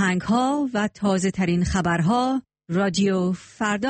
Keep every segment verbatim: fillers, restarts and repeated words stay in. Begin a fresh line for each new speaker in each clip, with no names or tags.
آهنگ‌ها و تازه‌ترین خبرها رادیو فردا.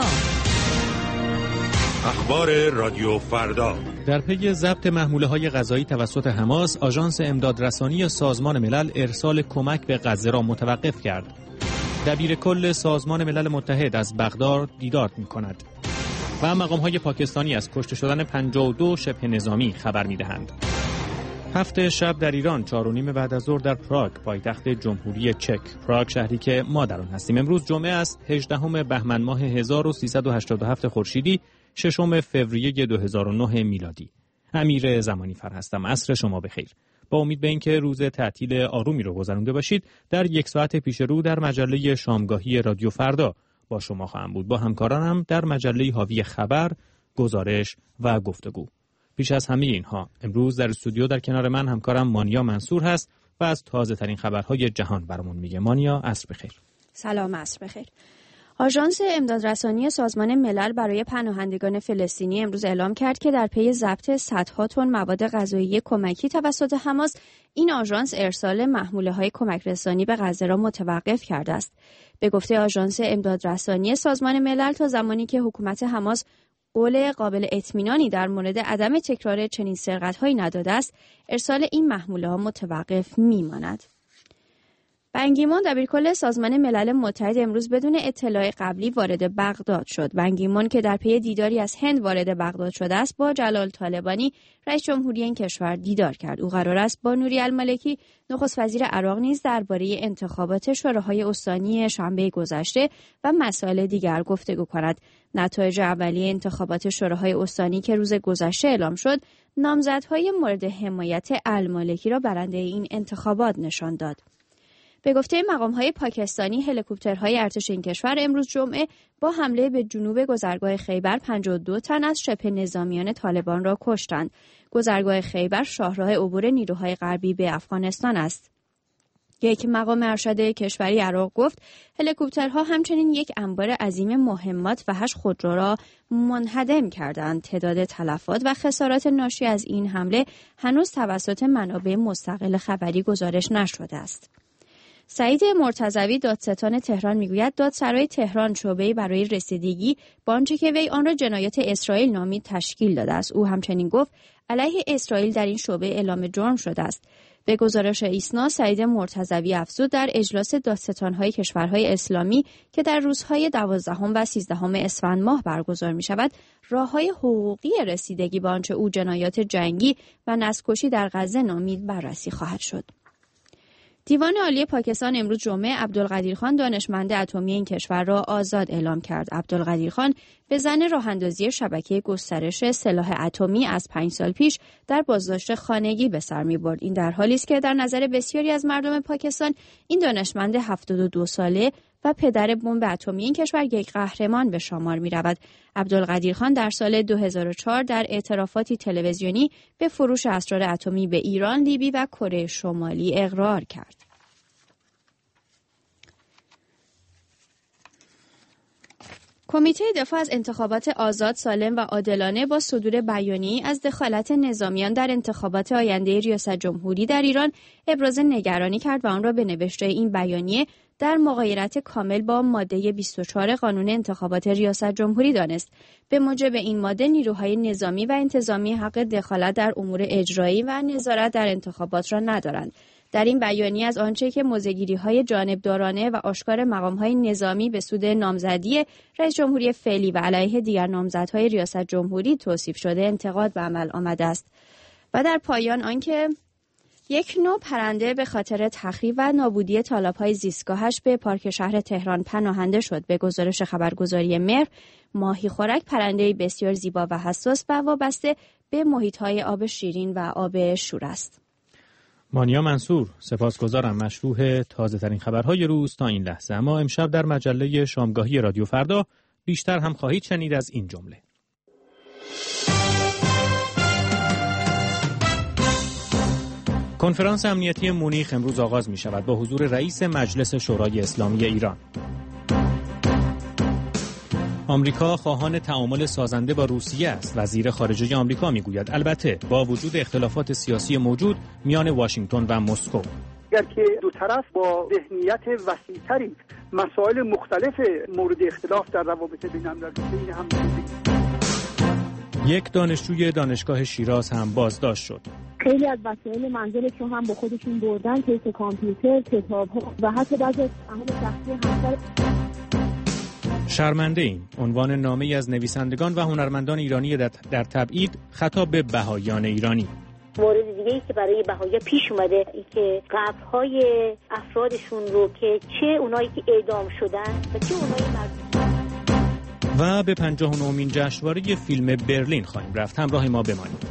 اخبار رادیو فردا.
در پی ضبط محموله‌های غذایی توسط حماس، آژانس امدادرسانی سازمان ملل ارسال کمک به غزه را متوقف کرد. دبیر کل سازمان ملل متحد از بغداد دیدار می‌کند. و مقام‌های پاکستانی از کشته شدن پنجاه و دو شبه نظامی خبر می‌دهند. هفت شب در ایران، چهار و نیم بعد از ظهر در پراگ، پایتخت جمهوری چک. پراگ شهری که ما در آن هستیم. امروز جمعه است، هجدهم بهمن ماه هزار و سیصد و هشتاد و هفت خورشیدی، ششم فوریه دو هزار و نه میلادی. امیر زمانی فر هستم. عصر شما بخیر. با امید به اینکه روز تعطیل آرومی رو گذرانده باشید، در یک ساعت پیش رو در مجله شامگاهی رادیو فردا با شما خواهم بود. با همکارانم در مجله حاوی خبر، گزارش و گفتگو. پیش از همه اینها، امروز در استودیو در کنار من همکارم مانیا منصور هست و از تازه ترین خبرهای جهان برامون میگه. مانیا، عصر بخیر.
سلام، عصر بخیر. آژانس امدادرسانی سازمان ملل برای پناهندگان فلسطینی امروز اعلام کرد که در پی ضبط صدها تن مواد غذایی کمکی توسط حماس، این آژانس ارسال محموله‌های کمک رسانی به غزه را متوقف کرده است. به گفته آژانس امدادرسانی سازمان ملل، تا زمانی که حکومت حماس قول قابل اطمینانی در مورد عدم تکرار چنین سرقت‌هایی نداده است، ارسال این محموله‌ها متوقف می‌ماند. بن کی مون دبیرکل سازمان ملل متحد امروز بدون اطلاع قبلی وارد بغداد شد. بن کی مون که در پی دیداری از هند وارد بغداد شده است، با جلال طالبانی رئیس جمهوری این کشور دیدار کرد. او قرار است با نوری المالکی نخست وزیر عراق نیز درباره انتخابات شوراهای استانی شنبه گذشته و مسائل دیگر گفتگو کند. نتایج اولیه انتخابات شوراهای استانی که روز گذشته اعلام شد، نامزدهای مورد حمایت المالکی را برنده این انتخابات نشان داد. به گفته مقام‌های پاکستانی، هلیکوپترهای ارتش این کشور امروز جمعه با حمله به جنوب گذرگاه خیبر پنجاه و دو تن از شبه نظامیان طالبان را کشتند. گذرگاه خیبر شاهراه عبور نیروهای غربی به افغانستان است. یک مقام ارشد کشوری عراق گفت هلیکوپترها همچنین یک انبار عظیم مهمات و هشت خودرو را منهدم کردند. تعداد تلفات و خسارات ناشی از این حمله هنوز توسط منابع مستقل خبری گزارش نشده است. سعید مرتضوی دادستان تهران میگوید دادسرای تهران شعبه‌ای برای رسیدگی با آنچه که وی آن را جنایت اسرائیل نامید تشکیل داده است. او همچنین گفت علیه اسرائیل در این شعبه اعلام جرم شده است. به گزارش ایسنا، سعید مرتضوی افزود در اجلاس دادستان‌های کشورهای اسلامی که در روزهای دوازدهم و سیزدهم اسفند ماه برگزار می‌شود، راه‌های حقوقی رسیدگی به آنچه او جنایات جنگی و نسل‌کشی در غزه نامید بررسی خواهد شد. دیوان عالی پاکستان امروز جمعه عبدالقدیرخان دانشمند اتمی این کشور را آزاد اعلام کرد. عبدالقدیرخان به زن راه‌اندازی شبکه گسترش سلاح اتمی از پنج سال پیش در بازداشت خانگی به سر می‌برد. این در حالی است که در نظر بسیاری از مردم پاکستان این دانشمند هفتاد و دو ساله و پدر بمب اتمی این کشور یک قهرمان به شمار می‌رود. عبدالقدیرخان در سال دو هزار و چهار در اعترافاتی تلویزیونی به فروش اسرار اتمی به ایران، لیبی و کره شمالی اقرار کرد. کمیته دفاع از انتخابات آزاد، سالم و عادلانه با صدور بیانیه‌ای از دخالت نظامیان در انتخابات آینده ریاست جمهوری در ایران ابراز نگرانی کرد و آن را به نوشته این بیانیه در مغایرت کامل با ماده بیست و چهار قانون انتخابات ریاست جمهوری دانست. به موجب این ماده نیروهای نظامی و انتظامی حق دخالت در امور اجرایی و نظارت در انتخابات را ندارند. در این بیانیه از آنچه که موضع‌گیری‌های جانبدارانه و آشکار مقام‌های نظامی به سود نامزدی رئیس جمهوری فعلی و علیه دیگر نامزدهای ریاست جمهوری توصیف شده انتقاد به عمل آمده است. و در پایان آنکه یک نوع پرنده به خاطر تخریب و نابودی تالاب‌های زیستگاهش به پارک شهر تهران پناهنده شد. به گزارش خبرگزاری مهر، ماهی خورک پرنده‌ای بسیار زیبا و حساس و وابسته به محیط‌های آب شیرین و آب شور است.
مانیا منصور، سپاسگزارم. مشروح تازه ترین خبرهای روز تا این لحظه. اما امشب در مجله شامگاهی رادیو فردا بیشتر هم خواهید شنید از این جمله. کنفرانس امنیتی مونیخ امروز آغاز می شود با حضور رئیس مجلس شورای اسلامی ایران. آمریکا خواهان تعامل سازنده با روسیه است. وزیر خارجه آمریکا میگوید البته با وجود اختلافات سیاسی موجود میان واشنگتن و مسکو.
اگر که دو طرف با ذهنیت وسیع‌تری مسائل مختلف مورد اختلاف در روابط بین‌المللی این هم
یک دانشجوی دانشگاه شیراز هم بازداشت شد.
خیلی از وسایل منزلشون هم با خودشون بردن، کیس کامپیوتر، کتاب‌ها و حتی بعضی از اهل شخصی همسر.
شرمنده ایم عنوان نامه‌ای از نویسندگان و هنرمندان ایرانی در تبعید خطاب به بهائیان ایرانی.
مورد دیگه‌ای که برای بهائی‌ها پیش اومده این که قبرهای افرادشون رو که چه اونایی که اعدام شدن و چه اونایی مردم.
و به پنجاه و نهمین جشنواره فیلم برلین خواهیم رفت. همراه ما بمانید.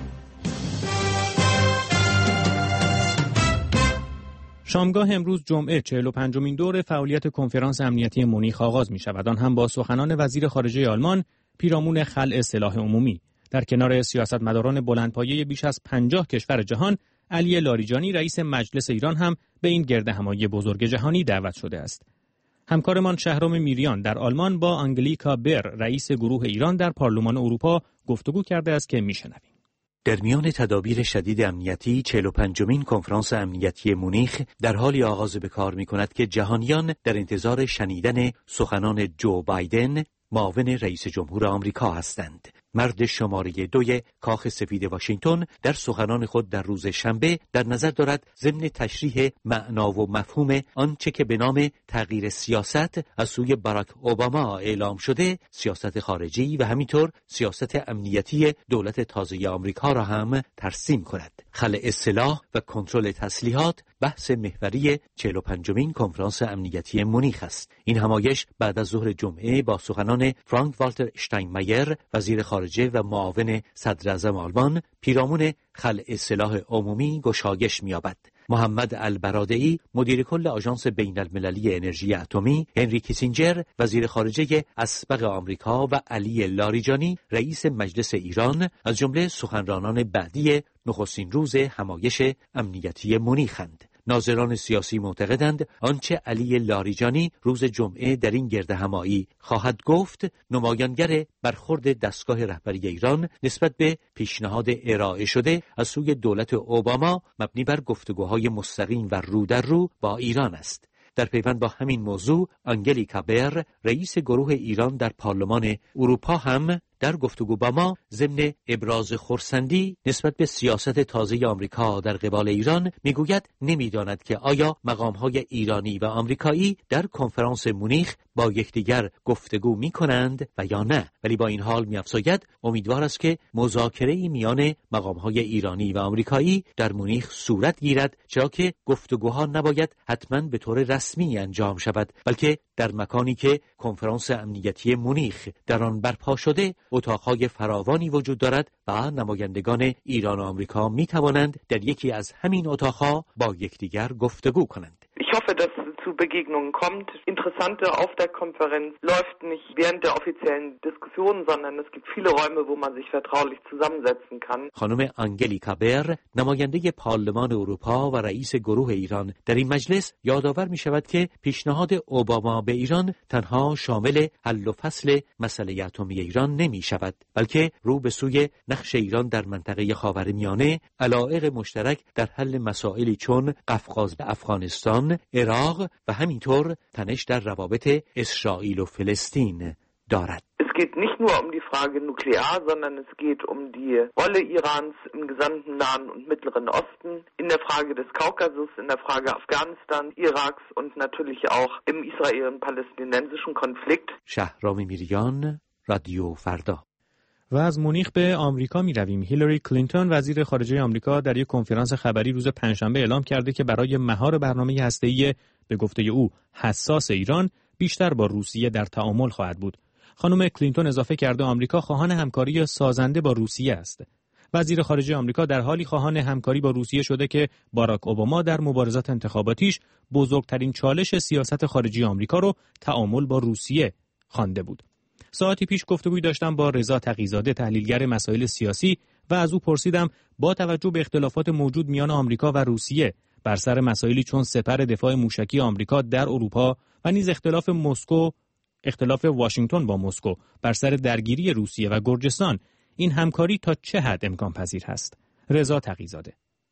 شامگاه امروز جمعه چهل و پنجمین دور فعالیت کنفرانس امنیتی مونیخ آغاز می شود. آن هم با سخنان وزیر خارجه آلمان پیرامون خلع سلاح عمومی. در کنار سیاستمداران بلندپایه بیش از پنجاه کشور جهان، علی لاریجانی رئیس مجلس ایران هم به این گردهمایی بزرگ جهانی دعوت شده است. همکارمان شهرام میریان در آلمان با آنگلیکا بر رئیس گروه ایران در پارلمان اروپا گفتگو کرده است که میشنویم.
در میان تدابیر شدید امنیتی، چهل و پنجمین کنفرانس امنیتی مونیخ در حالی آغاز به کار می کند که جهانیان در انتظار شنیدن سخنان جو بایدن، معاون رئیس جمهور آمریکا هستند. مرد شماره دوی کاخ سفید واشنگتن در سخنان خود در روز شنبه در نظر دارد ضمن تشریح معنا و مفهوم آنچه که به نام تغییر سیاست از سوی باراک اوباما اعلام شده، سیاست خارجی و همینطور سیاست امنیتی دولت تازه آمریکا را هم ترسیم کند. خلع سلاح و کنترل تسلیحات بحث محوری چهل و پنجمین کنفرانس امنیتی مونیخ است. این همایش بعد از ظهر جمعه با سخنان فرانک والتر اشتاینمایر وزیر خارجه و معاون صدر اعظم آلمان پیرامون خلع سلاح عمومی گشایش می‌یابد. محمد البرادعی مدیر کل آژانس بین المللی انرژی اتمی، هنری کیسینجر وزیر خارجه اسبق آمریکا و علی لاریجانی رئیس مجلس ایران از جمله سخنرانان بعدی نخستین روز همایش امنیتی مونیخند. ناظران سیاسی معتقدند آنچه علی لاریجانی روز جمعه در این گردهمایی خواهد گفت نمایانگر برخورد دستگاه رهبری ایران نسبت به پیشنهاد ارائه شده از سوی دولت اوباما مبنی بر گفتگوهای مستقیم و رو در رو با ایران است. در پیوند با همین موضوع آنگلیکا بر رئیس گروه ایران در پارلمان اروپا هم در گفتگو با ما ضمن ابراز خرسندی نسبت به سیاست تازه آمریکا در قبال ایران میگوید نمیداند که آیا مقام‌های ایرانی و آمریکایی در کنفرانس مونیخ با یکدیگر گفتگو می‌کنند و یا نه، ولی با این حال می‌افزاید امیدوار است که مذاکره‌ای میان مقام‌های ایرانی و آمریکایی در مونیخ صورت گیرد، چرا که گفتگوها نباید حتماً به طور رسمی انجام شود، بلکه در مکانی که کنفرانس امنیتی مونیخ در آن برپا شده اتاقهای فراوانی وجود دارد و نمایندگان ایران و آمریکا می توانند در یکی از همین اتاقها با یکدیگر گفتگو کنند.
Ich hoffe, dass es zu Begegnungen kommt. Interessante auf der Konferenz läuft nicht während der offiziellen Diskussionen, sondern es gibt viele Räume, wo man sich vertraulich zusammensetzen kann.
خانم آنگلیکا بر نماینده پارلمان اروپا و رئیس گروه ایران در این مجلس یادآور می شود که پیشنهاد اوباما به ایران تنها شامل حل و فصل مسئله اتمی ایران نمی شود، بلکه رو به سوی نقش ایران در منطقه خاورمیانه، علایق مشترک در حل مسائلی چون قفقاز به افغانستان، عراق و همینطور تنش در روابط اسرائیل و فلسطین دارد.
Es geht nicht nur um die Frage nuklear, sondern es geht um die Rolle Irans im gesamten Nahen und Mittleren Osten, in der Frage des Kaukasus, in der Frage Afghanistan, Iraks und natürlich auch im israel-palästinensischen Konflikt.
شهرام میریان، رادیو فردا.
و از مونیخ به آمریکا می رویم. هیلاری کلینتون وزیر خارجه آمریکا در یک کنفرانس خبری روز پنجشنبه اعلام کرده که برای مهار برنامه هسته‌ای به گفته او حساس ایران بیشتر با روسیه در تعامل خواهد بود. خانم کلینتون اضافه کرده آمریکا خواهان همکاری سازنده با روسیه است. وزیر خارجه آمریکا در حالی خواهان همکاری با روسیه شده که باراک اوباما در مبارزات انتخاباتیش بزرگترین چالش سیاست خارجی آمریکا رو تعامل با روسیه خوانده بود. ساعتی پیش گفتگویی داشتم با رضا تقی‌زاده تحلیلگر مسائل سیاسی و از او پرسیدم با توجه به اختلافات موجود میان آمریکا و روسیه بر سر مسائلی چون سپر دفاع موشکی آمریکا در اروپا و نیز اختلاف مسکو اختلاف واشنگتن با مسکو بر سر درگیری روسیه و گرجستان، این همکاری تا چه حد امکان پذیر هست؟ رضا تقی‌زاده: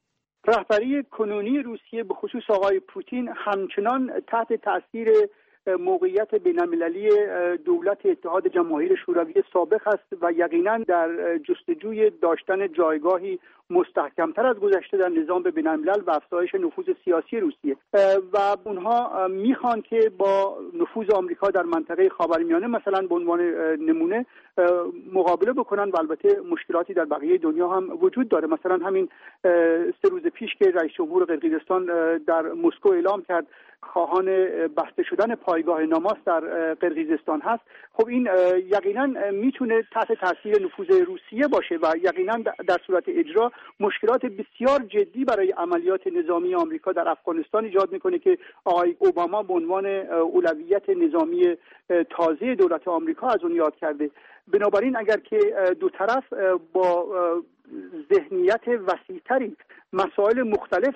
رهبری کنونی روسیه به خصوص آقای پوتین همچنان تحت تاثیر موقعیت بین‌المللی دولت اتحاد جماهیر شوروی سابق است و یقینا در جستجوی داشتن جایگاهی مستحکمتر از گذشته در نظام بین‌الملل و افزایش نفوذ سیاسی روسیه و اونها میخوان که با نفوذ آمریکا در منطقه خاورمیانه مثلا به عنوان نمونه مقابله بکنن و البته مشکلاتی در بقیه دنیا هم وجود داره. مثلا همین سه روز پیش که رئیس جمهور قرقیزستان در مسکو اعلام کرد خواهان بسته شدن پایگاه ناماس در قرقیزستان هست، خب این یقینا میتونه تحت تاثیر نفوذ روسیه باشه و یقینا در صورت اجرا مشکلات بسیار جدی برای عملیات نظامی آمریکا در افغانستان ایجاد میکنه که آقای اوباما به عنوان اولویت نظامی تازه دولت آمریکا از اون یاد کرده. بنابراین اگر که دو طرف با ذهنیت وسیع‌تری مسائل مختلف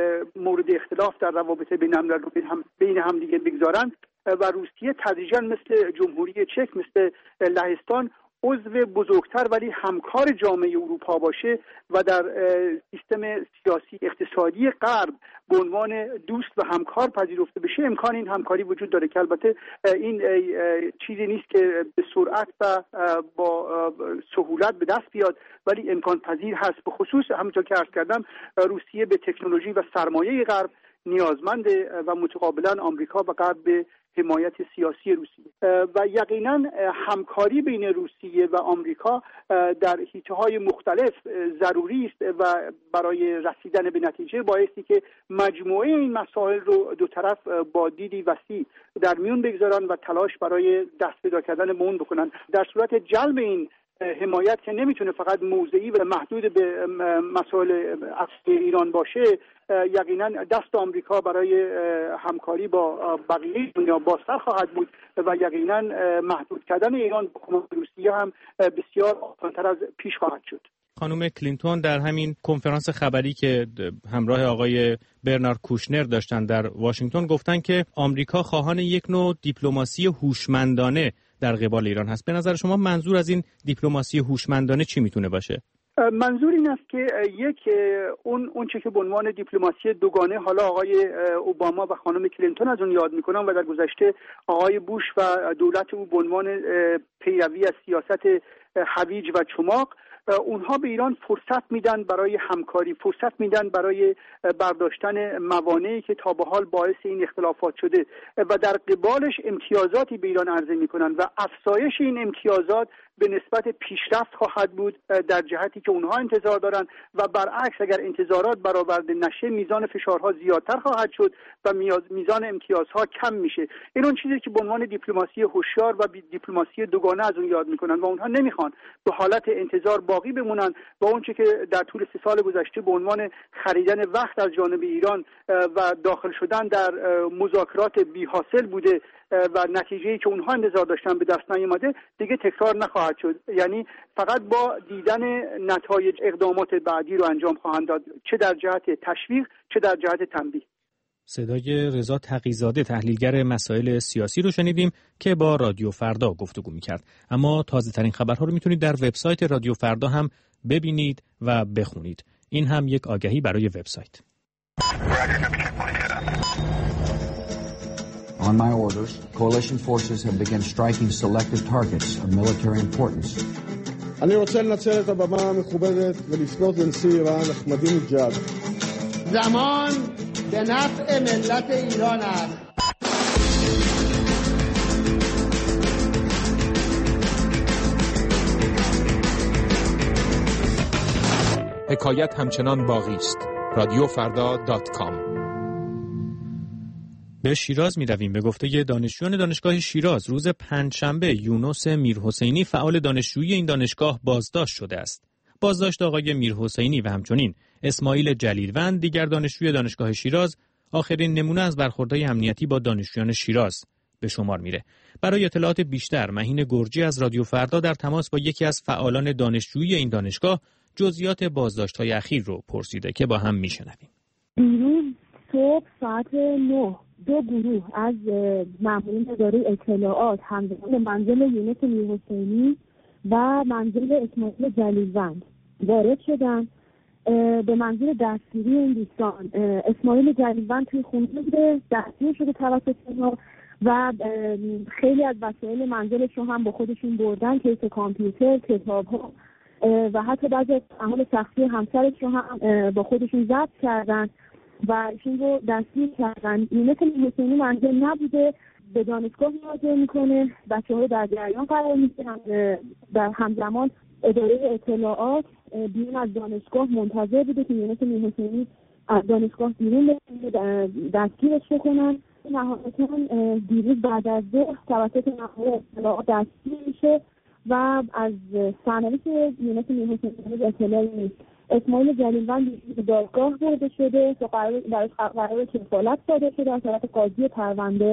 مورد اختلاف در روابط بین‌المللی رو بین هم دیگه بگذارن و روسیه تدریجاً مثل جمهوری چک، مثل لهستان عضو بزرگتر ولی همکار جامعه اروپا باشه و در سیستم سیاسی اقتصادی غرب به عنوان دوست و همکار پذیرفته بشه، امکان این همکاری وجود داره که البته این چیزی نیست که به سرعت و با سهولت به دست بیاد، ولی امکان پذیر هست. به خصوص همونطور که عرض کردم روسیه به تکنولوژی و سرمایه غرب نیازمنده و متقابلا آمریکا و غرب به حمایت سیاسی روسیه و یقینا همکاری بین روسیه و آمریکا در حیطه‌های مختلف ضروری است و برای رسیدن به نتیجه بایستی که مجموعه این مسائل رو دو طرف با دیدی وسیع در میون بگذارن و تلاش برای دست پیدا کردن به اون بکنن. در صورت جلب این حمایت که نمیتونه فقط موضعی و محدود به مسائل اصلی ایران باشه، یقینا دست آمریکا برای همکاری با بقیه دنیا بازتر خواهد بود و یقینا محدود کردن ایران به کمک روسیه هم بسیار آسان‌تر از پیش خواهد شد.
خانم کلینتون در همین کنفرانس خبری که همراه آقای برنارد کوشنر داشتن در واشنگتن گفتن که آمریکا خواهان یک نوع دیپلماسی هوشمندانه در قبال ایران هست. به نظر شما منظور از این دیپلماسی هوشمندانه چی میتونه باشه؟
منظور این است که یک اون اون چه که به عنوان دیپلماسی دوگانه حالا آقای اوباما و خانم کلینتون از اون یاد میکنن و در گذشته آقای بوش و دولت او به عنوان پیروی از سیاست هویج و چماق، اونها به ایران فرصت میدن برای همکاری، فرصت میدن برای برداشتن موانعی که تا به حال باعث این اختلافات شده و در قبالش امتیازاتی به ایران عرضه میکنن و افزایش این امتیازات به نسبت پیشرفت خواهد بود در جهتی که اونها انتظار دارن و برعکس اگر انتظارات برآورده نشه میزان فشارها زیادتر خواهد شد و میزان امتیازها کم میشه. این اون چیزی که به عنوان دیپلماسی هوشیار و دیپلماسی دوگانه از اون یاد میکنن و اونها نمیخوان به حالت انتظار باقی بمونن و اون چیزی که در طول سه سال گذشته به عنوان خریدن وقت از جانب ایران و داخل شدن در مذاکرات بی حاصل بوده و نتیجه‌ای که اونها انتظار داشتن به دست نیامده دیگه تکرار نخواهد شد. یعنی فقط با دیدن نتایج اقدامات بعدی رو انجام خواهند داد، چه در جهت تشویق چه در جهت تنبیه.
صدای رضا تقی‌زاده تحلیلگر مسائل سیاسی رو شنیدیم که با رادیو فردا گفتگو می‌کرد. اما تازه ترین خبرها رو میتونید در وبسایت رادیو فردا هم ببینید و بخونید. این هم یک آگهی برای وبسایت.
On my orders, coalition forces have begun striking selected targets of military importance.
אני רוצה לנצל את הבמה המכובדת ולפנות לנשיא איראן אחמדינג'אד.
زمان به نفع ملت ایران است.
حکایت همچنان باقی است. رادیو فردا دات کام.
به شیراز می رویم. به گفته دانشجویان دانشگاه شیراز روز پنجشنبه یونس میرحسینی فعال دانشجویی این دانشگاه بازداشت شده است. بازداشت آقای میرحسینی و همچنین اسماعیل جلیلوند دیگر دانشجوی دانشگاه شیراز آخرین نمونه از برخوردهای امنیتی با دانشجویان شیراز به شمار میره. برای اطلاعات بیشتر مهین گرجی از رادیو فردا در تماس با یکی از فعالان دانشجویی این دانشگاه جزئیات بازداشت‌های اخیر رو پرسیده که با هم میشنویم.
دیروز صبح ساعت نه دو گروه از مامورین اداره اطلاعات همزمان منزل یونس میرحسینی و منزل اسماعیل جلیلوند وارد شدند به منظور دستگیری این دوستان. اسماعیل جلیلوند توی خونه بوده، دستگیر شده توسط اینا و خیلی از وسایل منزلش رو هم با خودشون بردن، کیس کامپیوتر، کتاب‌ها و حتی بعضی از اعمال شخصی همسرش رو هم با خودشون ضبط کردن و ایشون رو دستگیر کردن. یونس میرحسینی منزل نبوده، به دانشگاه مراجعه میکنه، بچه‌ها رو در جریان قرار میده. در همزمان اداره اطلاعات بیرون از دانشگاه منتظر بوده که یونس میرحسینی از دانشگاه بیرون دستگیرش بکنن. نهایتاً دیروز بعد از ظهر توسط مأمور اطلاعات دستگیر میشه و از سرنوشت یونس میرحسینی اطلاعی نیست. اسماعیل جلیلوند به دادگاه برده شده که قرار براش قرار کفالت صادر شده از طرف قاضی پرونده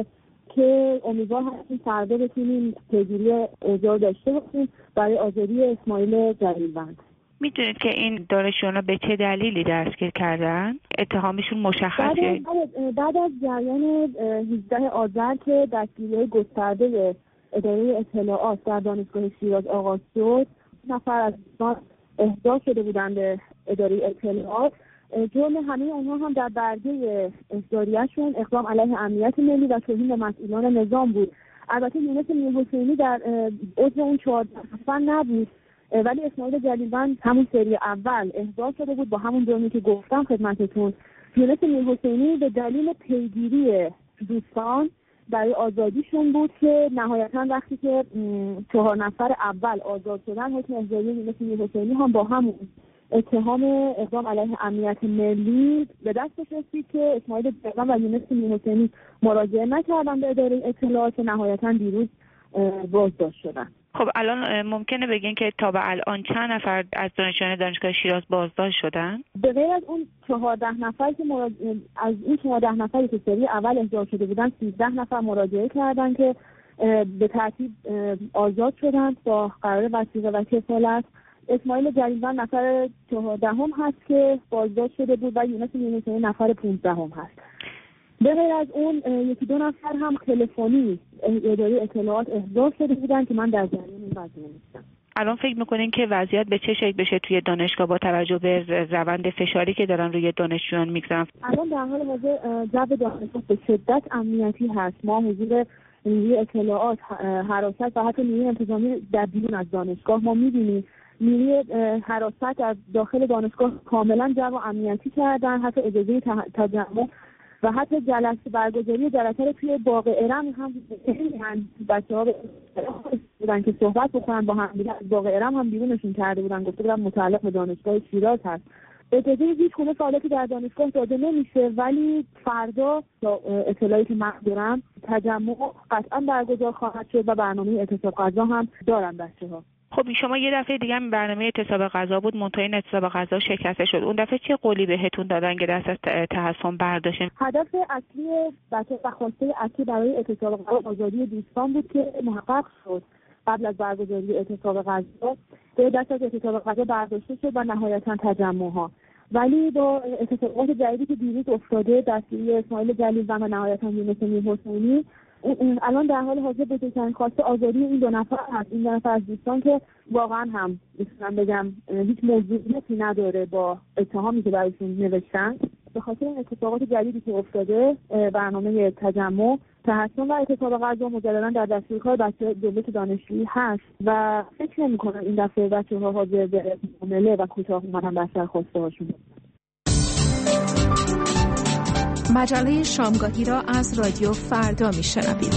که امیدوار هستیم فردا بتونیم پیگیری اوضاع داشته باشیم برای آزادی اسماعیل جلیلوند.
میدونید که این دانشجویان به چه دلیلی دستگیر کردن؟ اتهامشون مشخصه؟
بعد, بعد از جریان هجدهم آذر که دستگیری گسترده اداره اطلاعات در دانشگاه شیراز آغاز شد، نفر از دوستان احضار شده بودند به اداره اطلاعات. جرم همه اونها هم در برگه احضاریه‌شون اقدام علیه امنیت ملی و توهین به مسئولان نظام بود. البته یونس میرحسینی در عضو اون چهارده نفر نبود، ولی اسماعیل جلیلوند همون سری اول احضار شده بود با همون جرمی که گفتم خدمتتون. یونس میرحسینی به دلیل پیگیری دوستان برای آزادیشون بود که نهایتاً وقتی که چهار نفر اول آزاد شدن، حکم احضاری یونس میرحسینی هم با همون اتهام اقدام علیه امنیت ملی به دستش رسید که اسماعیل جلیلوند و یونس میرحسینی مراجعه نکردن به اداره اطلاعات، نهایتاً دیروز بازداشت شدن.
خب الان ممکنه بگین که تا به الان چند نفر از دانشجویان دانشگاه شیراز بازداشت شدن؟
به غیر از اون چهارده نفر که مرا... از این چهارده نفری که سری اول احضار شده بودن، سیزده نفر مراجعه کردن که به ترتیب آزاد شدند با قرار وثیقه و کفالت. اسماعیل جلیلوند نفر چهاردهم هست که بازداشت شده بود و یونس میرحسینی نفر پانزدهم هست. به غیر از اون یکی دو نفر هم تلفنی اداره اطلاعات احضار شده بودن که من در جریان این قضیه نیستم.
الان فکر میکنین که وضعیت به چه شکل بشه توی دانشگاه با توجه به روند فشاری که دارن روی دانشجویان میگذارن؟
الان در حال حاضر جو دانشگاه به شدت امنیتی هست. ما حضور نیروی اطلاعات، حراست و حتی نیروی انتظامی در بیرون از دانشگاه ما میبینیم. نیروی حراست در داخل دانشگاه کاملا جو امنیتی کردن، حتی اجازه تجمع و حتی جلسه برگزاری جلسه رو توی باغ ارم هم بچه‌ها بودن که صحبت بکنن با هم دیگه. از باغ ارم هم بیرونشون کرده بودن، گفته بودن متعلق به دانشگاه شیراز هست. اجازه هیچ گونه فعالیتی در دانشگاه داده نمیشه، ولی فردا اطلاعی که من دارم تجمع قطعا برگزار خواهد شد و برنامه اعتصاب غذا هم دارن بچه‌ها.
خب شما یه دفعه دیگه هم برنامه اعتصاب غذا بود، منتهی این اعتصاب غذا شکسته شد. اون دفعه چه قولی بهتون دادن که دست از تحصن برداشتین؟
هدف اصلی بچه و خواسته اصلی برای اعتصاب غذا آزادی دوستان بود که محقق شد. قبل از برگزاری اعتصاب غذا به دست از اعتصاب غذا برداشته شد و نهایتاً تجمع‌ها. ولی با اتفاقات جدیدی که دیروز افتاده، دستگیری اسماعیل جلیلوند و نهایتاً یونس میرحسینی، الان در حال حاضر بزرگترین خواسته آزادی این دو نفر هست. این دو نفر از دوستان که واقعا هم میتونم بگم هیچ موضوعیتی نداره با اتهامی که برایشون نوشتن. به خاطر این اتفاقات جدیدی که افتاده، برنامه تجمع، تحصن و اعتصاب غذا مجددا در دستورکار بچه دولت دانشجویی هست و فکر نمی‌کنم این دفعه بچه‌ها حاضر به معامله و کوتاه اومدن بر سر خواسته هاشون.
مجله شامگاهی را از رادیو فردا میشنوید.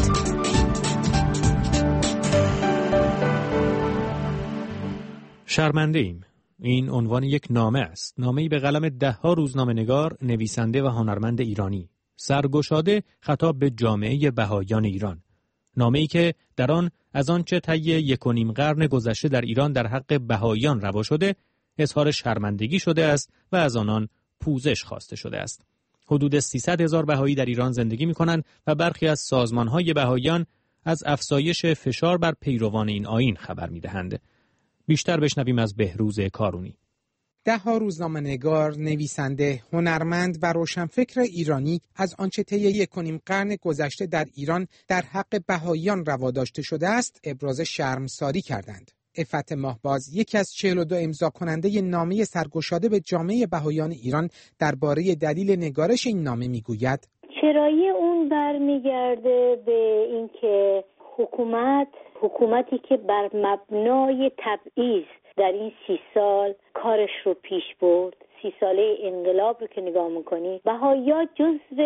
شرمنده ایم. این عنوان یک نامه است. نامه‌ای به قلم ده‌ها روزنامه‌نگار، نویسنده و هنرمند ایرانی. سرگشاده خطاب به جامعه بهائیان ایران. نامه‌ای که در آن از آنچه طی یک و نیم قرن گذشته در ایران در حق بهائیان روا شده، اظهار شرمندگی شده است و از آنان پوزش خواسته شده است. حدود سیصد هزار بهایی در ایران زندگی می‌کنند و برخی از سازمان‌های بهائیان از افزایش فشار بر پیروان این آیین خبر می‌دهند. بیشتر بشنویم از بهروز کارونی.
ده‌ها روزنامه‌نگار، نویسنده، هنرمند و روشنفکر ایرانی از آنچه طی یک و نیم قرن گذشته در ایران در حق بهائیان روا داشته شده است، ابراز شرمساری کردند. عفت ماهباز، یکی از چهل و دو امضا کننده نامه سرگشاده به جامعه بهائیان ایران، درباره دلیل نگارش این نامه میگوید:
چرایی اون برمیگرده به اینکه حکومت حکومتی که بر مبنای تبعیض در این سی سال کارش رو پیش برد، سی ساله انقلاب رو که نگاه میکنی، بهائی‌ها جزو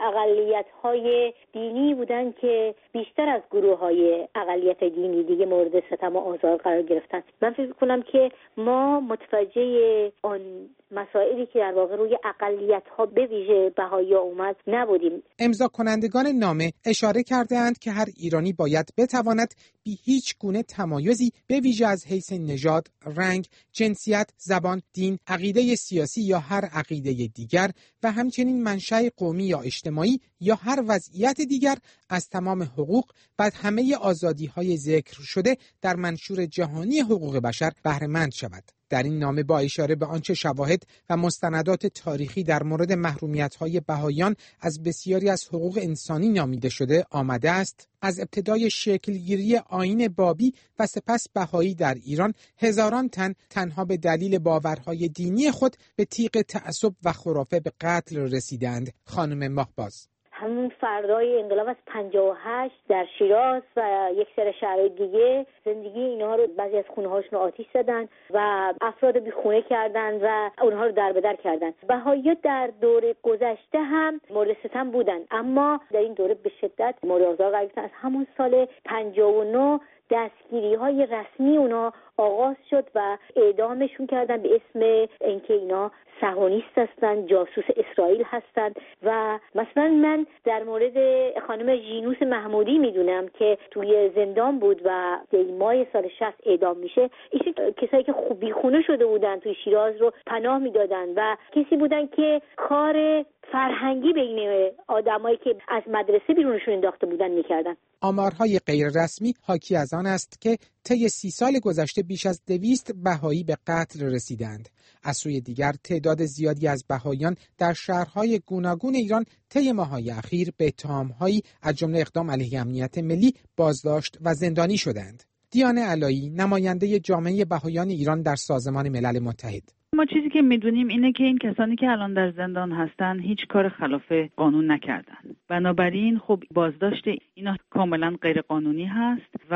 اقلیت‌های دینی بودن که بیشتر از گروه‌های اقلیت دینی دیگه مورد ستم و آزار قرار گرفتن. من فکر می‌کنم که ما متوجه آن مسائلی که در واقع روی اقلیت‌ها به ویژه بهائی‌ها اومد نبودیم.
امضا کنندگان نامه اشاره کرده‌اند که هر ایرانی باید بتواند بی هیچ گونه تمایزی به ویژه از حیث نژاد، رنگ، جنسیت، زبان، دین، عقیده سیاسی یا هر عقیده دیگر و همچنین منشأ قومی یا اجتماعی یا هر وضعیت دیگر از تمام حقوق و همه آزادی‌های ذکر شده در منشور جهانی حقوق بشر بهره مند شود. در این نامه با اشاره به آنچه شواهد و مستندات تاریخی در مورد محرومیت‌های بهائیان از بسیاری از حقوق انسانی نامیده شده آمده است: از ابتدای شکلگیری آیین بابی و سپس بهایی در ایران، هزاران تن تنها به دلیل باورهای دینی خود به تیغ تعصب و خرافه به قتل رسیدند. خانم ماهباز:
همون فردای انقلاب از پنجاه و هشت در شیراز و یک سری شهرهای دیگه زندگی اینها رو، بعضی از خونه‌هاشون رو آتش زدن و افراد بی خونه کردن و اونها رو در بدر کردن. بهائی‌ها در دوره گذشته هم مورد ستم بودن، اما در این دوره به شدت مورد آزار قرار گرفتن. از همون سال پنجاه و نه دستگیری‌های رسمی اونا آغاز شد و اعدامشون کردن به اسم اینکه اینا صهیونیست هستن، جاسوس اسرائیل هستن. و مثلا من در مورد خانم ژینوس محمودی میدونم که توی زندان بود و دی ماه سال شصت اعدام میشه. ایشون کسایی که خوبی خونه شده بودن توی شیراز رو پناه میدادن و کسی بودن که کار فرهنگی بین آدمایی که از مدرسه بیرونشون انداخته بودن میکردن.
آمارهای غیر رسمی حاکی از آن است که طی سی سال گذشته بیش از دویست بهایی به قتل رسیدند. از سوی دیگر تعداد زیادی از بهائیان در شهرهای گوناگون ایران طی ماه‌های اخیر به اتهام‌هایی از جمله اقدام علیه امنیت ملی بازداشت و زندانی شدند. دیانه علایی، نماینده جامعه بهائیان ایران در سازمان ملل متحد:
ما چیزی که میدونیم اینه که این کسانی که الان در زندان هستن هیچ کار خلاف قانون نکردن. بنابراین خب بازداشت اینا کاملا غیر قانونی هست و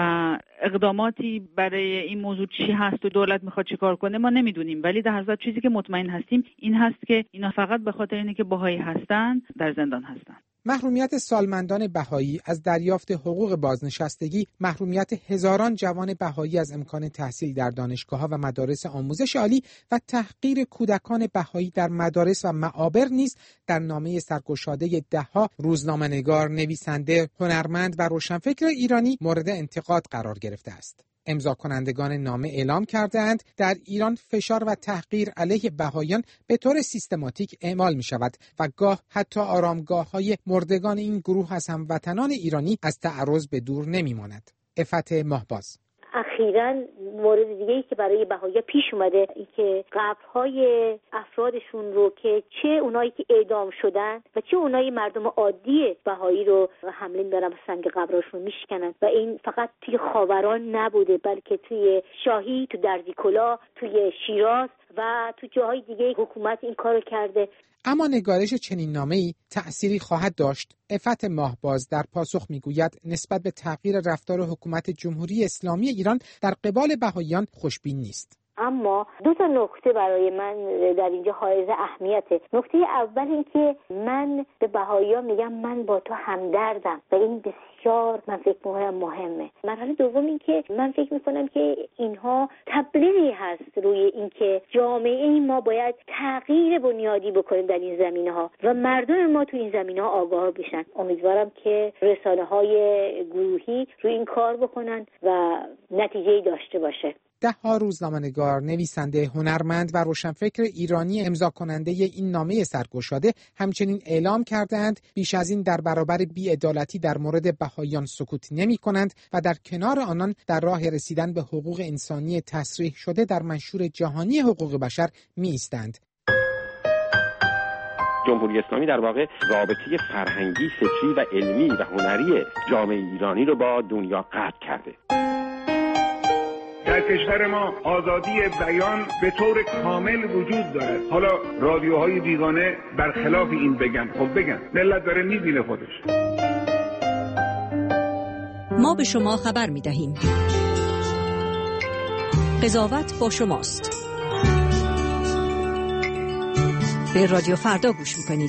اقداماتی برای این موضوع چی هست و دولت میخواد چی کار کنه ما نمیدونیم، ولی در هر صورت چیزی که مطمئن هستیم این هست که اینا فقط به خاطر اینه که بهایی هستن در زندان هستن.
محرومیت سالمندان بهایی از دریافت حقوق بازنشستگی، محرومیت هزاران جوان بهایی از امکان تحصیل در دانشگاه‌ها و مدارس آموزش عالی و تحقیر کودکان بهایی در مدارس و معابر نیز در نامه سرگشاده ده‌ها روزنامه‌نگار، نویسنده، هنرمند و روشنفکر ایرانی مورد انتقاد قرار گرفته است. امضا کنندگان نامه اعلام کرده‌اند در ایران فشار و تحقیر علیه بهائیان به طور سیستماتیک اعمال می شود و گاه حتی آرامگاه‌های مردگان این گروه از هموطنان ایرانی از تعرض به دور نمی ماند. عفت ماهباز:
اخیراً مورد دیگه‌ای که برای بهائی‌ها پیش اومده این که قبرهای افرادشون رو که چه اونایی که اعدام شدن و چه اونایی مردم عادی بهایی رو حمله می‌برن و سنگ قبرشون میشکنن و این فقط توی خاوران نبوده بلکه توی شاهی، تو درزیکلا، توی شیراز و تو جاهای دیگه حکومت این کارو کرده.
اما نگارش چنین نامه‌ای تأثیری خواهد داشت. عفت ماهباز در پاسخ میگوید نسبت به تغییر رفتار حکومت جمهوری اسلامی ایران در قبال بهائیان خوشبین نیست.
اما دو تا نکته برای من در اینجا حائز اهمیته. نکته اول این که من به بهائی‌ها میگم من با تو همدردم و این بسیار من فکر می‌کنم مهمه. مرحله دوم این که من فکر می‌کنم که اینها تبلیغی هست روی این که جامعه ما باید تغییر بنیادی بکنه در این زمینه‌ها و مردم ما تو این زمینه‌ها آگاه بشن. امیدوارم که رسانه‌های گروهی روی این کار بکنن و نتیجه‌ای داشته باشه.
ده‌ها روزنامه‌نگار، نویسنده، هنرمند و روشنفکر ایرانی امضا کننده این نامه سرگشاده همچنین اعلام کردند بیش از این در برابر بی‌عدالتی در مورد بهائیان سکوت نمی‌کنند و در کنار آنان در راه رسیدن به حقوق انسانی تصریح شده در منشور جهانی حقوق بشر می‌ایستند.
جمهوری اسلامی در واقع رابطه فرهنگی، فکری و علمی و هنری جامعه ایرانی رو با دنیا قطع کرده.
در کشور ما آزادی بیان به طور کامل وجود دارد. حالا رادیوهای بیگانه برخلاف این بگن، خب بگن، ملت داره میبینه خودش.
ما به شما خبر می‌دهیم. قضاوت با شماست. به رادیو فردا گوش می‌کنید.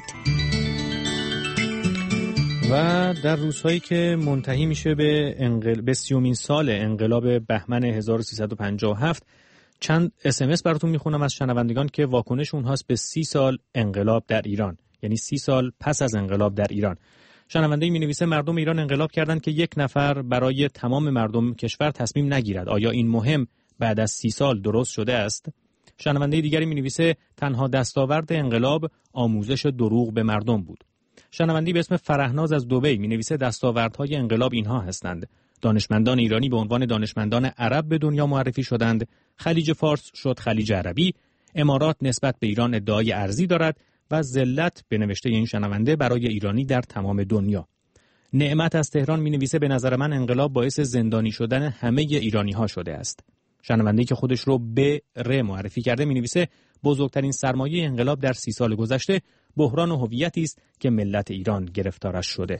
و در روزهایی که منتهی میشه به انقل... به سیومین سال انقلاب بهمن هزار و سیصد و پنجاه و هفت، چند اس ام اس براتون میخونم از شنوندگان که واکنش اونهاست به سی سال انقلاب در ایران، یعنی سی سال پس از انقلاب در ایران. شنونده می نویسه مردم ایران انقلاب کردند که یک نفر برای تمام مردم کشور تصمیم نگیرد. آیا این مهم بعد از سی سال درست شده است؟ شنونده دیگری می نویسه تنها دستاورد انقلاب آموزش دروغ به مردم بود. شنوندی به اسم فرهناز از دبی می نویسه دستاوردهای انقلاب اینها هستند: دانشمندان ایرانی به عنوان دانشمندان عرب به دنیا معرفی شدند، خلیج فارس شد خلیج عربی، امارات نسبت به ایران ادعای ارضی دارد و ذلت به نوشته این شنونده برای ایرانی در تمام دنیا. نعمت از تهران می نویسه به نظر من انقلاب باعث زندانی شدن همه ایرانی ها شده است. شنونده‌ای که خودش رو به ر معرفی کرده می نویسه بزرگترین سرمایه انقلاب در سی سال گذشته بحران هویتی است که ملت ایران گرفتارش شده.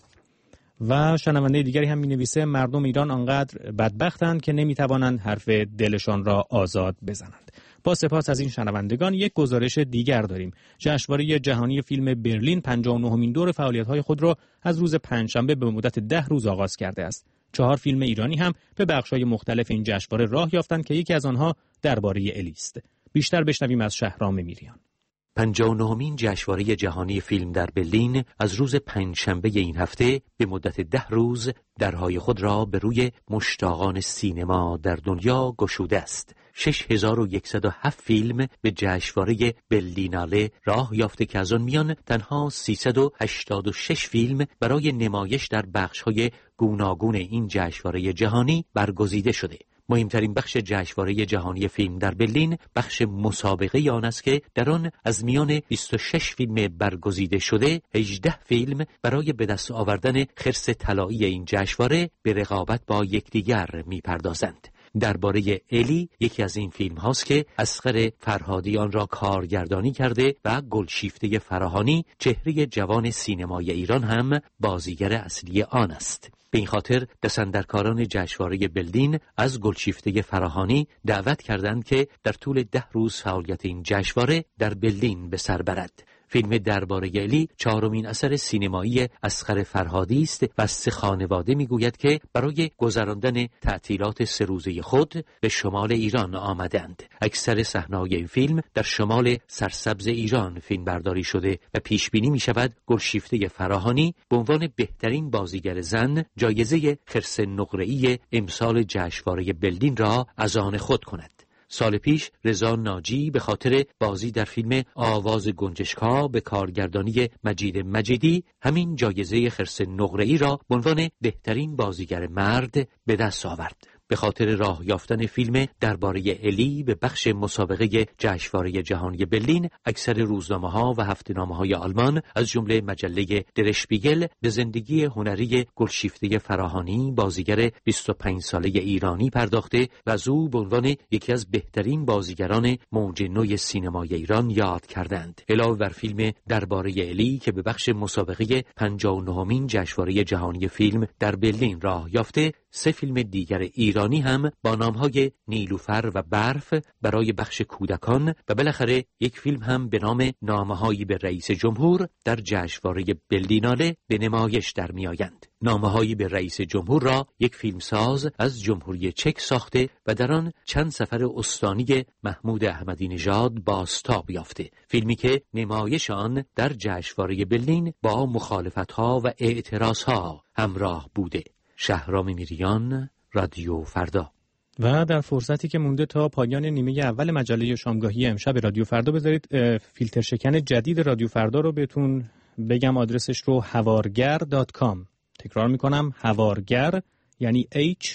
و شنونده دیگری هم می نویسه مردم ایران آنقدر بدبختند که نمی توانند حرف دلشان را آزاد بزنند. با سپاس از این شنوندگان یک گزارش دیگر داریم. جشنواره جهانی فیلم برلین پنجاه و نهمین دور فعالیت‌های خود را از روز پنجشنبه به مدت ده روز آغاز کرده است. چهار فیلم ایرانی هم به بخش‌های مختلف این جشنواره راه یافتند که یکی از آنها درباره الی است. بیشتر بشنویم از شهرام میریان.
پنجاه و نهمین جشنواره جهانی فیلم در برلین از روز پنجشنبه این هفته به مدت ده روز درهای خود را به روی مشتاقان سینما در دنیا گشوده است. شش هزار و صد و هفت فیلم به جشنواره برلیناله راه یافته که از آن میان تنها سیصد و هشتاد و شش فیلم برای نمایش در بخش‌های گوناگون این جشنواره جهانی برگزیده شده. مهمترین بخش جشنواره جهانی فیلم در برلین بخش مسابقه آن است که در آن از میان بیست و شش فیلم برگزیده شده هجده فیلم برای به دست آوردن خرس طلایی این جشنواره به رقابت با یکدیگر می‌پردازند. درباره الی یکی از این فیلم هاست که اصغر فرهادی آن را کارگردانی کرده و گلشیفته فراهانی چهره جوان سینمای ایران هم بازیگر اصلی آن است. به این خاطر دستاندرکاران جشنواره برلین از گلشیفته فراهانی دعوت کردند که در طول ده روز فعالیت این جشنواره در برلین به سر برد. فیلم درباره الی چهارمین اثر سینمایی اصغر فرهادی است و از سه خانواده میگوید که برای گذراندن تعطیلات سه روزه خود به شمال ایران آمدند. اکثر صحنه‌های این فیلم در شمال سرسبز ایران فیلم برداری شده و پیش بینی می شود گلشیفته فراهانی به عنوان بهترین بازیگر زن جایزه خرس نقره‌ای امسال جشنواره برلین را از آن خود کند. سال پیش رضا ناجی به خاطر بازی در فیلم آواز گنجشک‌ها به کارگردانی مجید مجیدی همین جایزه خرس نقره‌ای را به عنوان بهترین بازیگر مرد به دست آورد. به خاطر راه یافتن فیلم درباره الی به بخش مسابقه جشنواره جهانی برلین اکثر روزنامه‌ها و هفته‌نامه‌های آلمان از جمله مجله در شپیگل به زندگی هنری گلشیفته فراهانی بازیگر بیست و پنج ساله ایرانی پرداخته و از او به عنوان یکی از بهترین بازیگران موج نو سینمای ایران یاد کردند. علاوه بر فیلم درباره الی که به بخش مسابقه پنجاه و نهمین جشنواره جهانی فیلم در برلین راه یافته، سه فیلم دیگر ایرانی هم با نام‌های نیلوفر و برف برای بخش کودکان و بالاخره یک فیلم هم به نام نامه‌هایی به رئیس جمهور در جشنواره برلیناله به نمایش در می‌آیند. نامه‌هایی به رئیس جمهور را یک فیلمساز از جمهوری چک ساخته و در آن چند سفر استانی محمود احمدی نژاد بازتاب یافته. فیلمی که نمایش آن در جشنواره برلین با مخالفت‌ها و اعتراض‌ها همراه بوده. شهرام میریان، رادیو فردا.
و در فرصتی که مونده تا پایان نیمه اول مجله شامگاهی امشب رادیو فردا بذارید فیلتر شکن جدید رادیو فردا رو بهتون بگم. آدرسش رو هوارگر دات کام. تکرار میکنم، هوارگر یعنی H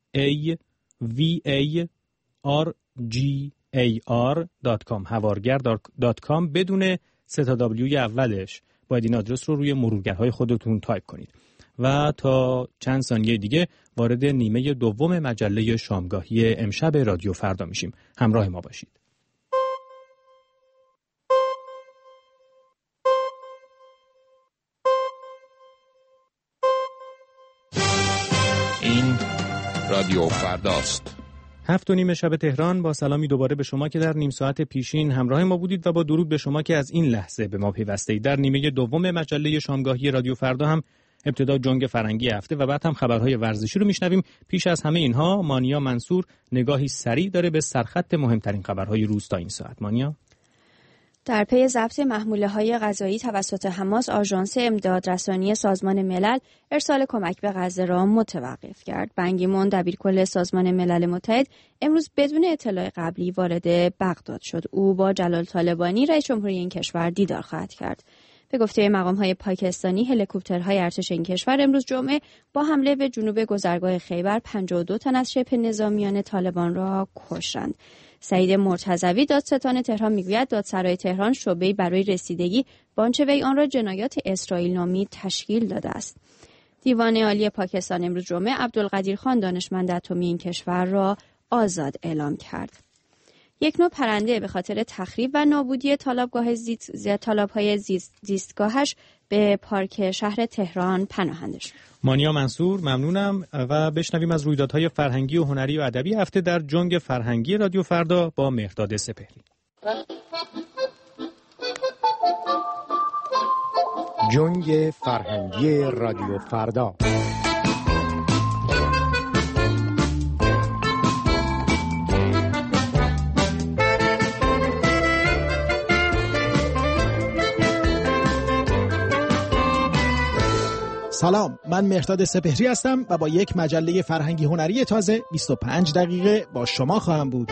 A V A R G A R دات کام. هوارگر دات کام بدون سه تا دبلیوی اولش. باید این آدرس رو روی مرورگرهای خودتون تایپ کنید. و تا چند ثانیه دیگه وارد نیمه دوم مجله شامگاهی امشب رادیو فردا میشیم. همراه ما باشید.
این رادیو فرداست.
هفت و نیم شب تهران. با سلامی دوباره به شما که در نیم ساعت پیشین همراه ما بودید و با درود به شما که از این لحظه به ما پیوسته اید. در نیمه دوم مجله شامگاهی رادیو فردا هم ابتدا جنگ فرنگی هفته و بعد هم خبرهای ورزشی رو میشنویم. پیش از همه اینها مانیا منصور نگاهی سریع داره به سرخط مهمترین خبرهای روز تا این ساعت. مانیا.
در پی ضبط محموله‌های غذایی توسط حماس، آژانس امدادرسانی سازمان ملل ارسال کمک به غزه را متوقف کرد. بن کی مون دبیرکل سازمان ملل متحد امروز بدون اطلاع قبلی وارد بغداد شد. او با جلال طالبانی رئیس جمهوری این کشور دیدار خواهد کرد. به گفته مقام‌های پاکستانی، هلیکوپترهای ارتش این کشور امروز جمعه با حمله به جنوب گذرگاه خیبر پنجاه و دو تن از شبه نظامیان طالبان را کشتند. سعید مرتضوی دادستان تهران میگوید دادسرای تهران شعبه‌ای برای رسیدگی به آنچه وی آن را جنایات اسرائیل نامی تشکیل داده است. دیوان عالی پاکستان امروز جمعه عبدالقدیر خان دانشمند اتمی این کشور را آزاد اعلام کرد. یک نوع پرنده به خاطر تخریب و نابودی طالبگاه زیست، طالب‌های زیست، زیستگاهش به پارک شهر تهران پناهنده شد.
مانیا منصور ممنونم و بشنویم از رویدادهای فرهنگی و هنری و ادبی هفته در جنگ فرهنگی رادیو فردا با مهرداد سپهری.
جنگ فرهنگی رادیو فردا.
سلام، من مهرداد سپهری هستم و با یک مجله فرهنگی هنری تازه بیست و پنج دقیقه با شما خواهم بود.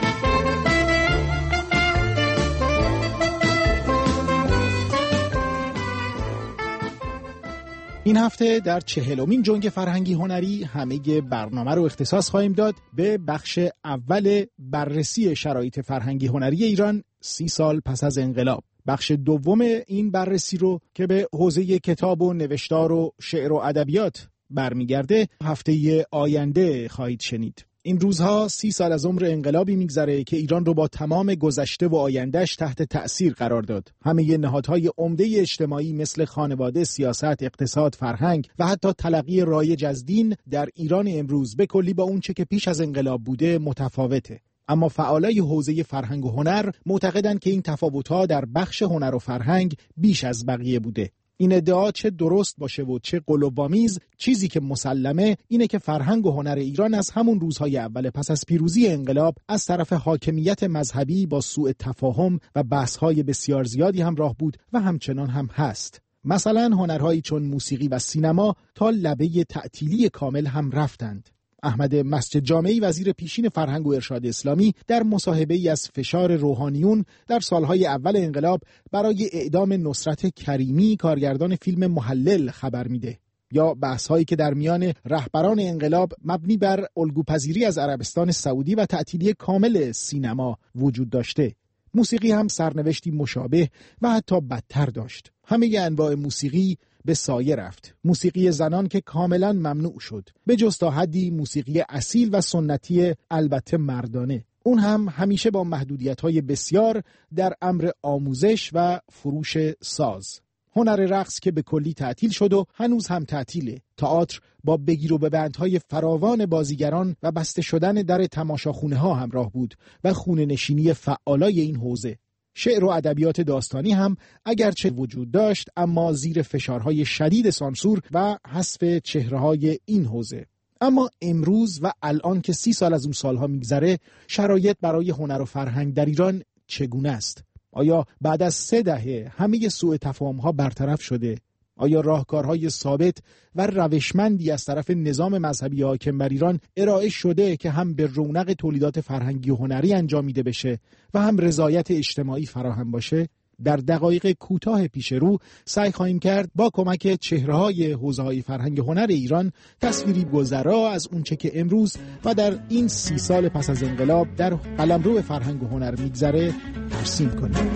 این هفته در چهلمین جنگ فرهنگی هنری همه برنامه رو اختصاص خواهیم داد به بخش اول بررسی شرایط فرهنگی هنری ایران سی سال پس از انقلاب. بخش دوم این بررسی رو که به حوزه کتاب و نوشتار و شعر و ادبیات برمیگرده هفته آینده خواهید شنید. این روزها سی سال از عمر انقلابی میگذره که ایران رو با تمام گذشته و آیندهش تحت تأثیر قرار داد. همه نهادهای عمده اجتماعی مثل خانواده، سیاست، اقتصاد، فرهنگ و حتی تلقی رایج از دین در ایران امروز به کلی با اون چه که پیش از انقلاب بوده متفاوته. اما فعالای حوزه فرهنگ و هنر معتقدند که این تفاوت‌ها در بخش هنر و فرهنگ بیش از بقیه بوده. این ادعا چه درست باشه و چه قلوب‌آمیز، چیزی که مسلمه اینه که فرهنگ و هنر ایران از همون روزهای اول پس از پیروزی انقلاب از طرف حاکمیت مذهبی با سوء تفاهم و بحث‌های بسیار زیادی همراه بود و همچنان هم هست. مثلا هنرهایی چون موسیقی و سینما تا لبه تعطیلی کامل هم رفتند. احمد مسجد جامعی وزیر پیشین فرهنگ و ارشاد اسلامی در مصاحبه‌ای از فشار روحانیون در سالهای اول انقلاب برای اعدام نصرت کریمی کارگردان فیلم محلل خبر میده. یا بحث‌هایی که در میان رهبران انقلاب مبنی بر الگوپذیری از عربستان سعودی و تعطیلی کامل سینما وجود داشته. موسیقی هم سرنوشتی مشابه و حتی بدتر داشت. همه انواع موسیقی به سایه رفت. موسیقی زنان که کاملا ممنوع شد، به جز تا حدی موسیقی اصیل و سنتی البته مردانه، اون هم همیشه با محدودیت‌های بسیار در امر آموزش و فروش ساز. هنر رقص که به کلی تعطیل شد و هنوز هم تعطیله. تئاتر با بگیر و ببندهای فراوان بازیگران و بسته شدن در تماشاخونه ها همراه بود و خونه نشینی فعالای این حوزه. شعر و ادبیات داستانی هم اگرچه وجود داشت اما زیر فشارهای شدید سانسور و حذف چهره‌های این حوزه. اما امروز و الان که سی سال از اون سالها میگذره، شرایط برای هنر و فرهنگ در ایران چگونه است؟ آیا بعد از سه دهه همه سوء تفاهم‌ها برطرف شده؟ آیا راهکارهای ثابت و روشمندی از طرف نظام مذهبی حاکم بر ایران ارائه شده که هم به رونق تولیدات فرهنگی و هنری انجامیده بشه و هم رضایت اجتماعی فراهم باشه؟ در دقایق کوتاه پیش رو سعی خواهیم کرد با کمک چهره‌های حوزه‌های فرهنگ هنر ایران تصویری گذرا از اونچه که امروز و در این سی سال پس از انقلاب در قلمرو فرهنگ و هنر میگذره ترسیم کنیم.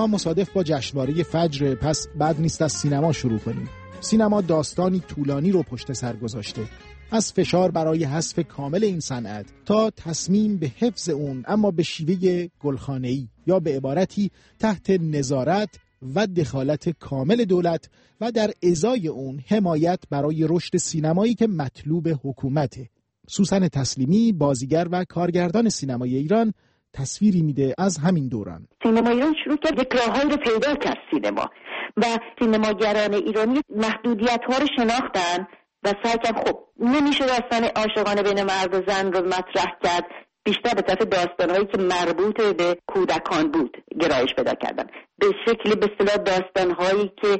ماه مصادف با جشنواره فجر، پس بعد نیست از سینما شروع کنیم. سینما داستانی طولانی رو پشت سر گذاشته، از فشار برای حذف کامل این صنعت تا تصمیم به حفظ اون اما به شیوه گلخانه‌ای، یا به عبارتی تحت نظارت و دخالت کامل دولت و در ازای اون حمایت برای رشد سینمایی که مطلوب حکومته. سوسن تسلیمی، بازیگر و کارگردان سینمای ایران، تصویری میده از همین دوران.
سینما ایران شروع کرد یک راههایی رو پیدا کرد سینما و سینماگران ایرانی محدودیت ها رو شناختن و سعی کرد خب نمیشه داستان عاشقانه بین مرد و زن رو مطرح کرد، بیشتر به طرف داستانهایی که مربوط به کودکان بود گرایش پیدا کردن، به شکلی به اصطلاح داستانهایی که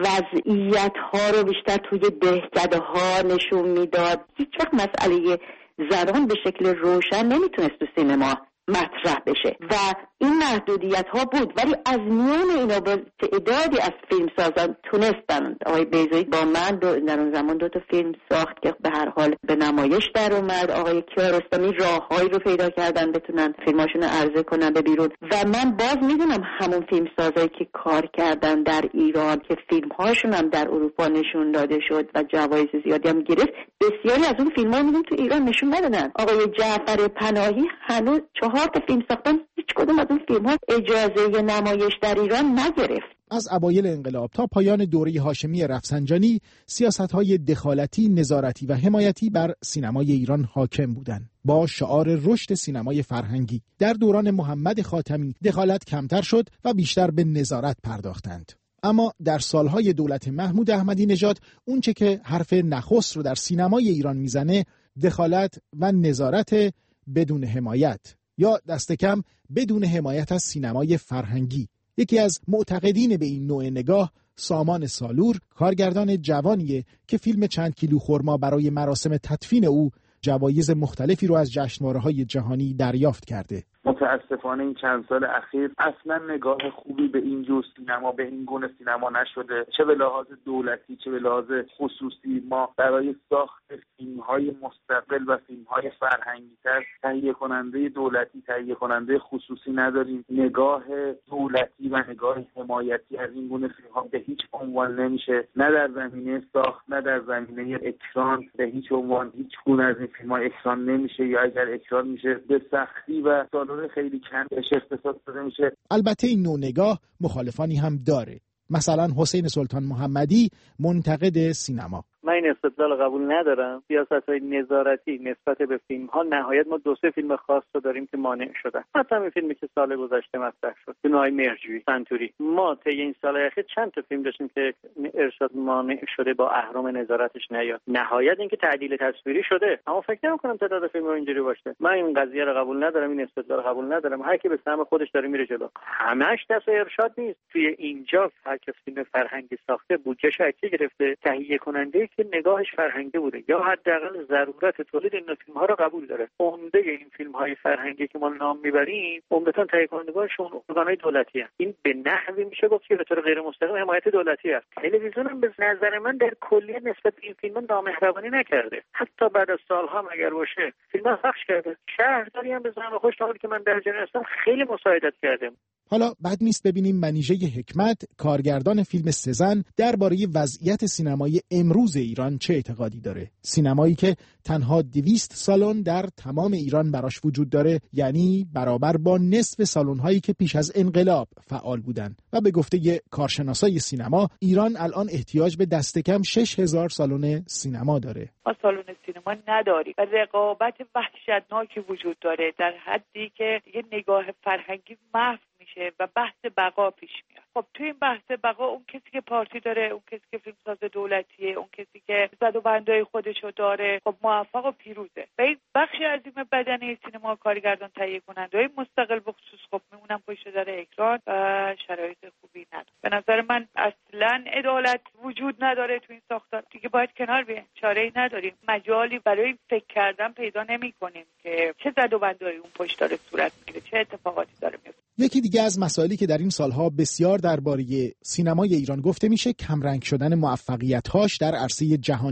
وضعیت ها رو بیشتر توی دهکده ها نشون میداد. هیچ وقت مسئله زنان به شکل روشن نمیتونست تو سینما مطرح بشه و این محدودیت ها بود، ولی از میان اینا با تعدادی از فیلمسازان تونستن. آقای بیضایی با من دو در اون زمان دو تا فیلم ساخت که به هر حال به نمایش در اومد. آقای کیارستمی راههایی رو پیدا کردن بتونن فیلماشون رو عرضه کنن به بیرون و من باز میدونم همون فیلمسازایی که کار کردن در ایران که فیلمهاشون هم در اروپا نشون داده شد و جوایز زیادی هم گرفت، بسیاری از اون فیلم‌ها میدونم تو ایران نشون ندادن. آقای جعفر پناهی هنوز چهار تا فیلم ساختن، هیچ کدوم از اون فیلم‌ها اجازه نمایش در ایران نگرفت.
از اوایل انقلاب تا پایان دوره هاشمی رفسنجانی، سیاست‌های دخالتی، نظارتی و حمایتی بر سینمای ایران حاکم بودند. با شعار رشد سینمای فرهنگی در دوران محمد خاتمی دخالت کمتر شد و بیشتر به نظارت پرداختند. اما در سالهای دولت محمود احمدی نژاد اونچه که حرف نخست رو در سینمای ایران میزنه دخالت و نظارت بدون حمایت، یا دست کم بدون حمایت از سینمای فرهنگی. یکی از معتقدین به این نوع نگاه سامان سالور، کارگردان جوانیه که فیلم چند کیلو خرما برای مراسم تدفین او جوایز مختلفی رو از جشنواره‌های جهانی دریافت کرده.
متاسفانه این چند سال اخیر اصلا نگاه خوبی به این جور سینما، به این گونه سینما نشده، چه به لحاظ دولتی چه به لحاظ خصوصی. ما برای ساخت فیلم‌های مستقل و فیلم‌های فرهنگی‌تر تهیه کننده دولتی، تهیه کننده خصوصی نداریم. نگاه دولتی و نگاه حمایتی از این گونه فیلم‌ها به هیچ عنوان نمیشه، نه در زمینه ساخت نه در زمینه اکران، به هیچ عنوان هیچ گونه از این فیلم‌ها اکران نمیشه، یا اگر اکران میشه به سختی و خیلی کم بهش اختصاص داده میشه.
البته این نوع نگاه مخالفانی هم داره. مثلا حسین سلطان محمدی، منتقد سینما:
من این استدلال قبول ندارم. سیاست‌های نظارتی نسبت به فیلم‌ها، نهایت ما دو سه فیلم خاص رو داریم که مانع شدن. حتی همین فیلمی که سال گذشته مطرح شد، فیلم‌های مهرجویی، سنتوری، ما طی این سال اخیر چند تا فیلم داشتیم که ارشاد مانع شده با اهرم نظارتش نیاد. نهایت اینکه تعدیل تصویری شده، اما فکر نمی‌کنم تعداد فیلم‌ها اینجوری باشه. من این قضیه رو قبول ندارم، این استدلال قبول ندارم. هر کی به سهم خودش داره میره جلو. همش دست ارشاد نیست. توی اینجا هر کس فیلم فرهنگی ساخته، بودجه شکی گرفته، تهیه کننده که نگاهش فرهنگی بوده یا حداقل ضرورت تولید این فیلم‌ها رو قبول داره. عمده این فیلم‌های فرهنگی که ما نام میبریم عمدتاً تهیه کنندگانشون ارگان‌های دولتی هستند. این به نحوی میشه گفت که به طور غیر مستقیم حمایت دولتی است. تلویزیون هم به نظر من در کلیه نسبت به این فیلم‌ها نامهربانی نکرده. حتی بعد از سال‌ها مگر باشه فیلم‌ها پخش کرده. شهرداری هم به زعم خوش تا حالی که من در جریان هستم خیلی مساعدت کرده.
حالا بد نیست ببینیم منیژه حکمت، کارگردان فیلم سزن، درباره وضعیت سینمای امروز ایران چه اعتقادی داره. سینمایی که تنها دویست سالن در تمام ایران براش وجود داره، یعنی برابر با نصف سالن‌هایی که پیش از انقلاب فعال بودن. و به گفته کارشناسای سینما، ایران الان احتیاج به دست کم شش هزار سالن سینما داره.
ما سالن سینما نداریم و رقابت وحشتناکی وجود داره، در حدی که دیگه نگاه فرهنگی محو میشه و بحث بقا پیش میاد. خب تو این بحث بقا اون کسی که پارتی داره، اون کسی که فیلمساز دولتیه، اون کسی که زد و بندای خودشو داره، خب موفق و پیروزه. و این بخشی عظیم بدنه سینما، کارگردان، تهیه کننده‌های مستقل به خصوص خب میمونن پشت در اکران و شرایط خوبی نداره. به نظر من اصلا عدالت وجود نداره تو این ساختار. دیگه باید کنار بیایم، چاره‌ای نداریم. مجالی برای فکر کردن پیدا نمی‌کنیم که چه زد و بندای اون پشت داره صورت میگیره، چه اتفاقاتی داره میفته.
یکی دیگه از مسائلی که در این سالها بسیار درباره سینمای ایران گفته میشه کمرنگ شدن موفقیت‌هاش در عرصه جهانیه.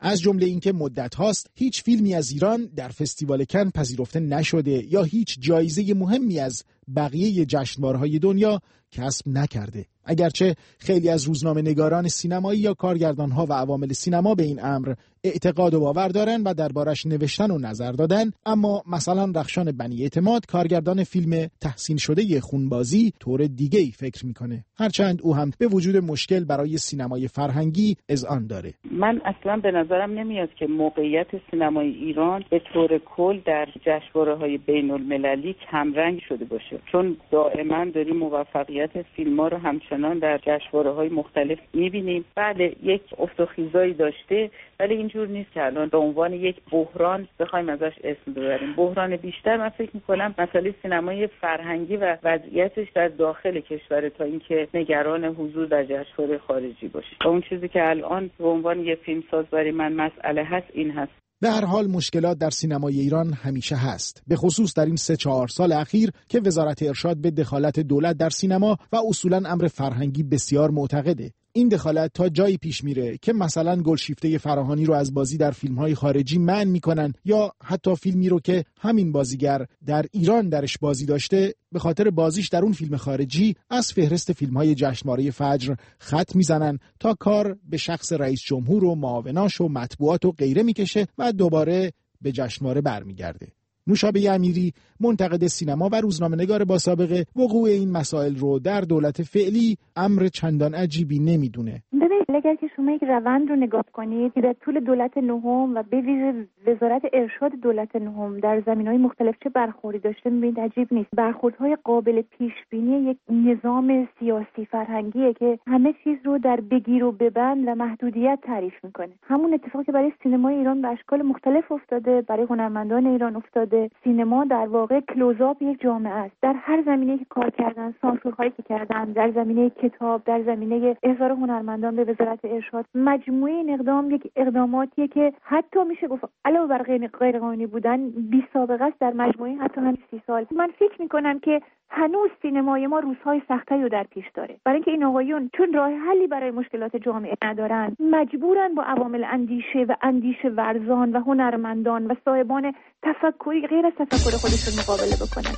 از جمله اینکه مدت هاست هیچ فیلمی از ایران در فستیوال کن پذیرفته نشده یا هیچ جایزه مهمی از بقیه جشنواره‌های دنیا کسب نکرده. اگرچه خیلی از روزنامه نگاران سینمایی یا کارگردانها و عوامل سینما به این امر اعتقاد و باور دارن و دربارش نوشتن و نظر دادن، اما مثلا رخشان بنی اعتماد کارگردان فیلم تحسین شده خونبازی طور دیگه‌ای فکر میکنه، هرچند او هم به وجود مشکل برای سینمای فرهنگی اذعان داره.
من اصلا به نظرم نمیاد که موقعیت سینمای ایران به طور کل در جشنواره‌های بین‌المللی کمرنگ شده باشه، چون دائما داریم موفقیت فیلم‌ها رو همچنان در جشنواره‌های مختلف می‌بینیم. بله یک افت و خیزایی داشته، ولی اینجور نیست که الان به عنوان یک بحران بخوایم ازش اسم ببریم. بحران بیشتر من فکر می‌کنم مسئله سینمای فرهنگی و وضعیتش در داخل کشور تا اینکه نگران حضور در جشنواره خارجی باشه. و اون چیزی که الان به عنوان یک فیلمساز برای من مسئله هست این هست.
به هر حال مشکلات در سینمای ایران همیشه هست، به خصوص در این سه چهار سال اخیر که وزارت ارشاد به دخالت دولت در سینما و اصولاً امر فرهنگی بسیار معتقده. این دخالت تا جایی پیش میره که مثلا گلشیفته فراهانی رو از بازی در فیلم‌های خارجی منع میکنن یا حتی فیلمی رو که همین بازیگر در ایران درش بازی داشته به خاطر بازیش در اون فیلم خارجی از فهرست فیلم‌های جشنواره فجر خط میزنن تا کار به شخص رئیس جمهور و معاوناش و مطبوعات و غیره میکشه و دوباره به جشنواره برمیگرده. نوشابه امیری منتقد سینما و روزنامه‌نگار با سابقه وقوع این مسائل رو در دولت فعلی امر چندان عجیبی نمیدونه.
ببینید اگر که شما یک روند رو نگاه کنید که در طول دولت نهم و به ویژه وزارت ارشاد دولت نهم در زمینه‌های مختلف چه برخوردی داشته، می‌بینید عجیب نیست. برخوردهای قابل پیش بینی یک نظام سیاسی فرهنگیه که همه چیز رو در بگیر و ببند و محدودیت تعریف می‌کنه. همون اتفاقی که برای سینمای ایران به اشکال مختلف افتاده، برای هنرمندان ایران افتاده. سینما در واقع کلوزآپ یک جامعه است. در هر زمینه‌ای که کار کردن، سانسورهایی که کردن، در زمینه کتاب، در زمینه احضار هنرمندان به وزارت ارشاد، مجموعه این اقدام یک اقداماتیه که حتی میشه گفت علاوه بر غیر قانونی بودن بی سابقه است در مجموعه حتی همین سی سال. من فکر می‌کنم که هنوز سینمای ما روزهای سخت‌تری رو در پیش داره، برای اینکه این آقایون چون راه حلی برای مشکلات جامعه ندارن، مجبورن با عوامل اندیشه و اندیشه ورزان و هنرمندان و صاحبان تفکری غیر از تفکر خودشون مقابله بکنن.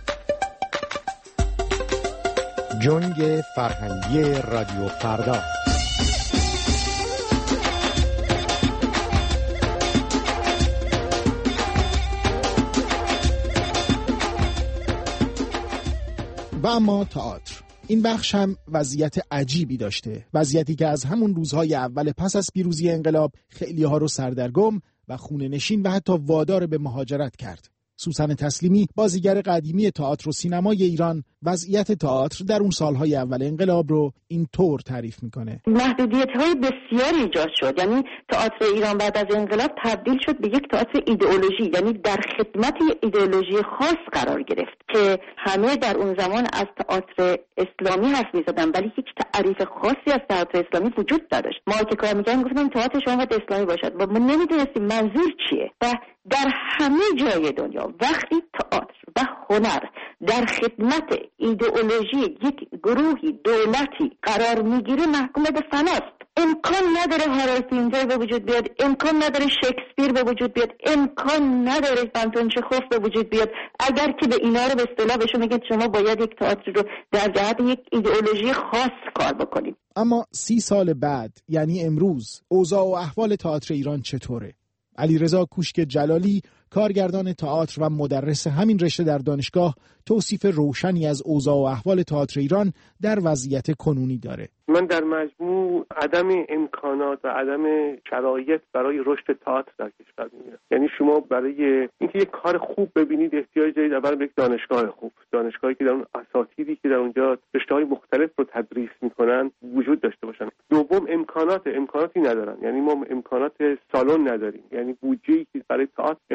جنگ فرهنگی رادیو فردا.
و اما تئاتر، این بخش هم وضعیت عجیبی داشته، وضعیتی که از همون روزهای اول پس از پیروزی انقلاب خیلی ها رو سردرگم و خونه نشین و حتی وادار به مهاجرت کرد. سوسن تسلیمی، بازیگر قدیمی تئاتر و سینمای ایران، وضعیت تئاتر در اون سالهای اول انقلاب رو این طور تعریف میکنه.
محدودیت‌های بسیاری ایجاد شد، یعنی تئاتر ایران بعد از انقلاب تبدیل شد به یک تئاتر ایدئولوژی، یعنی در خدمت ایدئولوژی خاص قرار گرفت که همه در اون زمان از تئاتر اسلامی حرف می‌زدن، ولی هیچ تعریف خاصی از تئاتر اسلامی وجود نداشت. ما که کار می‌کردیم گفتیم تئاتر شما باید اسلامی باشد و ما نمی‌دونستیم منظور چیه. و در همه جای دنیا وقتی تئاتر و هنر در خدمت ایدئولوژی یک گروهی دولتی قرار میگیره محکوم به فناست. امکان نداره هارالد پینتر به وجود بیاد، امکان نداره شکسپیر به وجود بیاد، امکان نداره آنتون چخوف به وجود بیاد اگر که به اینا رو به اصطلاح بهشون میگن شما باید یک تئاتر رو در جهت یک ایدئولوژی خاص کار بکنید.
اما سی سال بعد، یعنی امروز، اوضاع و احوال تئاتر ایران چطوره؟ علیرضا کوشک جلالی، کارگردان تئاتر و مدرس همین رشته در دانشگاه، توصیف روشنی از اوضاع و احوال تئاتر ایران در وضعیت کنونی داره.
من در مجموع عدم امکانات و عدم شرایط برای رشد تئاتر در کشور می‌بینم. یعنی شما برای اینکه یک کار خوب ببینید احتیاج دارید اول به یک دانشگاه خوب، دانشگاهی که در اون اساتیدی که در اونجا رشته‌های مختلف رو تدریس می‌کنن وجود داشته باشن. دوم امکانات امکاناتی ندارن، یعنی ما امکانات سالن نداریم، یعنی بودجه‌ای که برای تئاتر اختصاص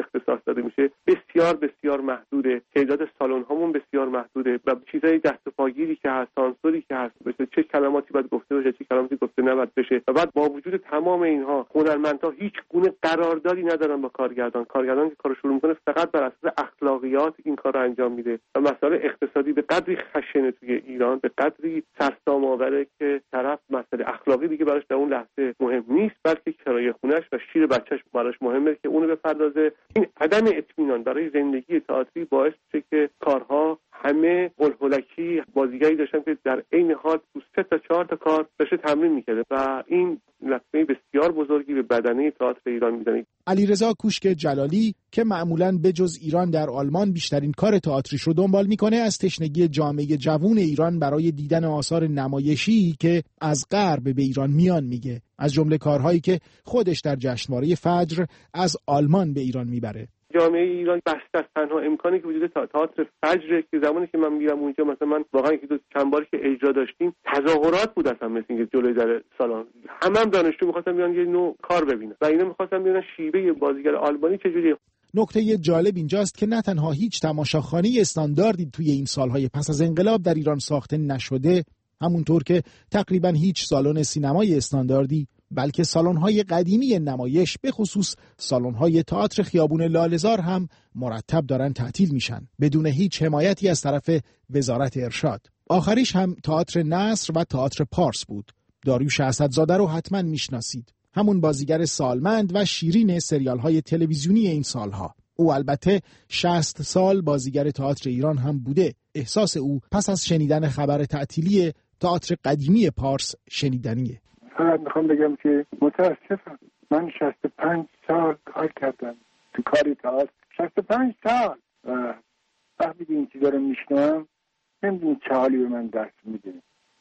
داده میشه بسیار بسیار محدوده، تعداد سالن هامون بسیار محدوده و چیزای دست و پاگیری که هست، سانسوری که هست، مثل چه کلماتی باید گفته بشه، چه کلماتی گفته نباید بشه و بعد با وجود تمام اینها هنرمندها هیچ گونه قراردادی ندارن با کارگردان. کارگردان که کارو شروع میکنه فقط بر اساس اخلاقیات این کار رو انجام میده و مسائل اقتصادی به قدری خشنه توی ایران، به قدری سرسام آوره که طرف مسئله اخلاقی دیگه براش در اون لحظه مهم نیست، بلکه کرایه خونش و شیر بچهش براش مهمه که اونو بپردازه. این عدم اطمینان برای زندگی تئاتری باعث میشه که کارها همه هولکی بازیگری داشتن که در عین حال تو سه تا چهار تا کار داشته تمرین میکرده و این لطمه بسیار بزرگی به بدنه تئاتر ایران میزنه.
علیرضا کوشک جلالی که معمولاً به جز ایران در آلمان بیشترین کار تئاتریش رو دنبال میکنه، از تشنگی جامعه جوان ایران برای دیدن آثار نمایشی که از غرب به ایران میان میگه، از جمله کارهایی که خودش در جشنواره فجر از آلمان به ایران میبره.
جامعه ایران بسته است. تنها امکانی که وجود تئاتر فجر که زمانی که من میرم اونجا، مثلا من واقعا که دو چند باری که اجرا داشتیم تظاهرات بود اصلا، مثل اینکه جلوی در سالن همه هم دانشجو می‌خواستن بیان یه نوع کار ببینن و اینا می‌خواستن ببینن شیوه بازیگر آلمانی چجوریه.
نکته جالب اینجاست که نه تنها هیچ تماشاخانه استانداردی توی این سالهای پس از انقلاب در ایران ساخته نشده، همونطور که تقریبا هیچ سالن سینمای استانداردی، بلکه سالن‌های قدیمی نمایش به خصوص سالن‌های تئاتر خیابون لاله‌زار هم مرتب دارن تعطیل میشن بدون هیچ حمایتی از طرف وزارت ارشاد. آخریش هم تئاتر نصر و تئاتر پارس بود. داریوش اسدزاده رو حتما میشناسید، همون بازیگر سالمند و شیرین سریال‌های تلویزیونی این سالها. او البته شصت سال بازیگر تئاتر ایران هم بوده. احساس او پس از شنیدن خبر تعطیلی تئاتر قدیمی پارس شنیدنیه.
فقط میخوام بگم که متاسفم، من شصت و پنج سال کار کردم تو کاری تئاتر، شصت و پنج سال و وقتی این چیزا رو میشنوم نمیدونم چه حالی به من دست میده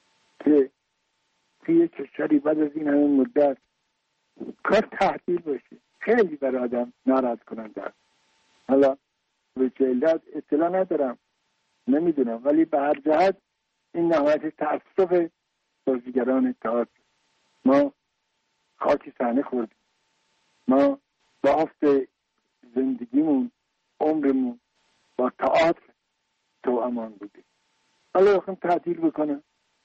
که توی کشوری بعد از این همه مدت کار تعطیل باشه. خیلی برای آدم ناراحت کننده است. حالا به چه علت اطلاع ندارم، نمیدونم، ولی به هر جهت این نهایت تأسف بازیگران تئاتر. ما خاکی صحنه خوردیم، ما بافت زندگیمون، عمرمون با تئاتر تو امان بودیم. حالا بخوام تعطیل بکنم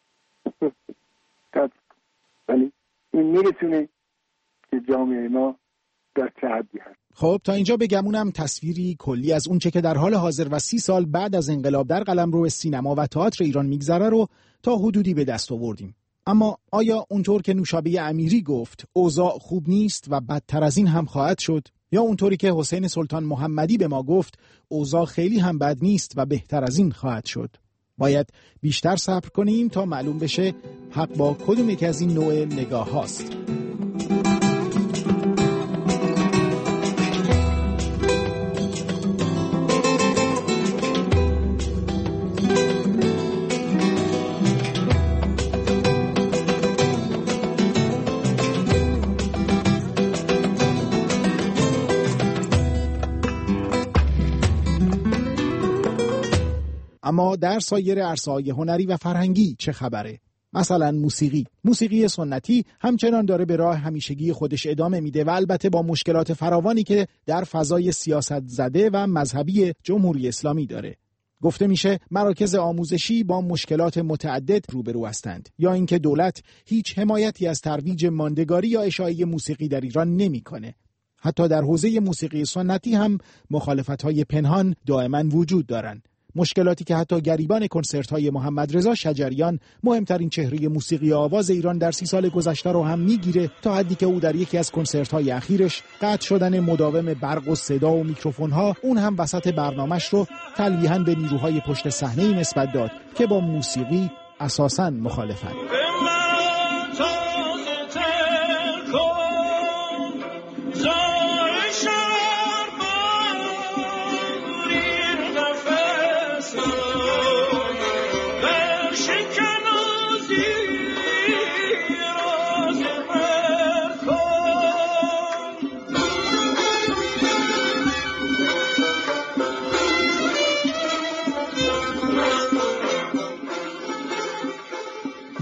تعطیل کنم، ولی این میرسونه که جامعه ما در چه حدی هست.
خب تا اینجا بگمونم تصویری کلی از اونچه که در حال حاضر و سی سال بعد از انقلاب در قلمرو سینما و تئاتر ایران میگذره رو تا حدودی به دست آوردیم. اما آیا اونطور که نوشابه امیری گفت اوضاع خوب نیست و بدتر از این هم خواهد شد؟ یا اونطوری که حسین سلطان محمدی به ما گفت اوضاع خیلی هم بد نیست و بهتر از این خواهد شد؟ باید بیشتر صبر کنیم تا معلوم بشه حق با کدوم یک از این نوع نگاه هاست. اما در سایر عرصه‌های هنری و فرهنگی چه خبره؟ مثلا موسیقی. موسیقی سنتی همچنان داره به راه همیشگی خودش ادامه میده و البته با مشکلات فراوانی که در فضای سیاست زده و مذهبی جمهوری اسلامی داره. گفته میشه مراکز آموزشی با مشکلات متعدد روبرو هستند، یا اینکه دولت هیچ حمایتی از ترویج ماندگاری یا اشاعه موسیقی در ایران نمیکنه. حتی در حوزه موسیقی سنتی هم مخالفت‌های پنهان دائما وجود دارن. مشکلاتی که حتی گریبان کنسرت‌های محمد رضا شجریان، مهمترین چهره موسیقی آواز ایران در سی سال گذشته رو هم میگیره، تا حدی که او در یکی از کنسرت‌های اخیرش قطع شدن مداوم برق و صدا و میکروفون‌ها، اون هم وسط برنامه‌اش رو تلویحاً به نیروهای پشت صحنه‌ای نسبت داد که با موسیقی اساساً مخالفند.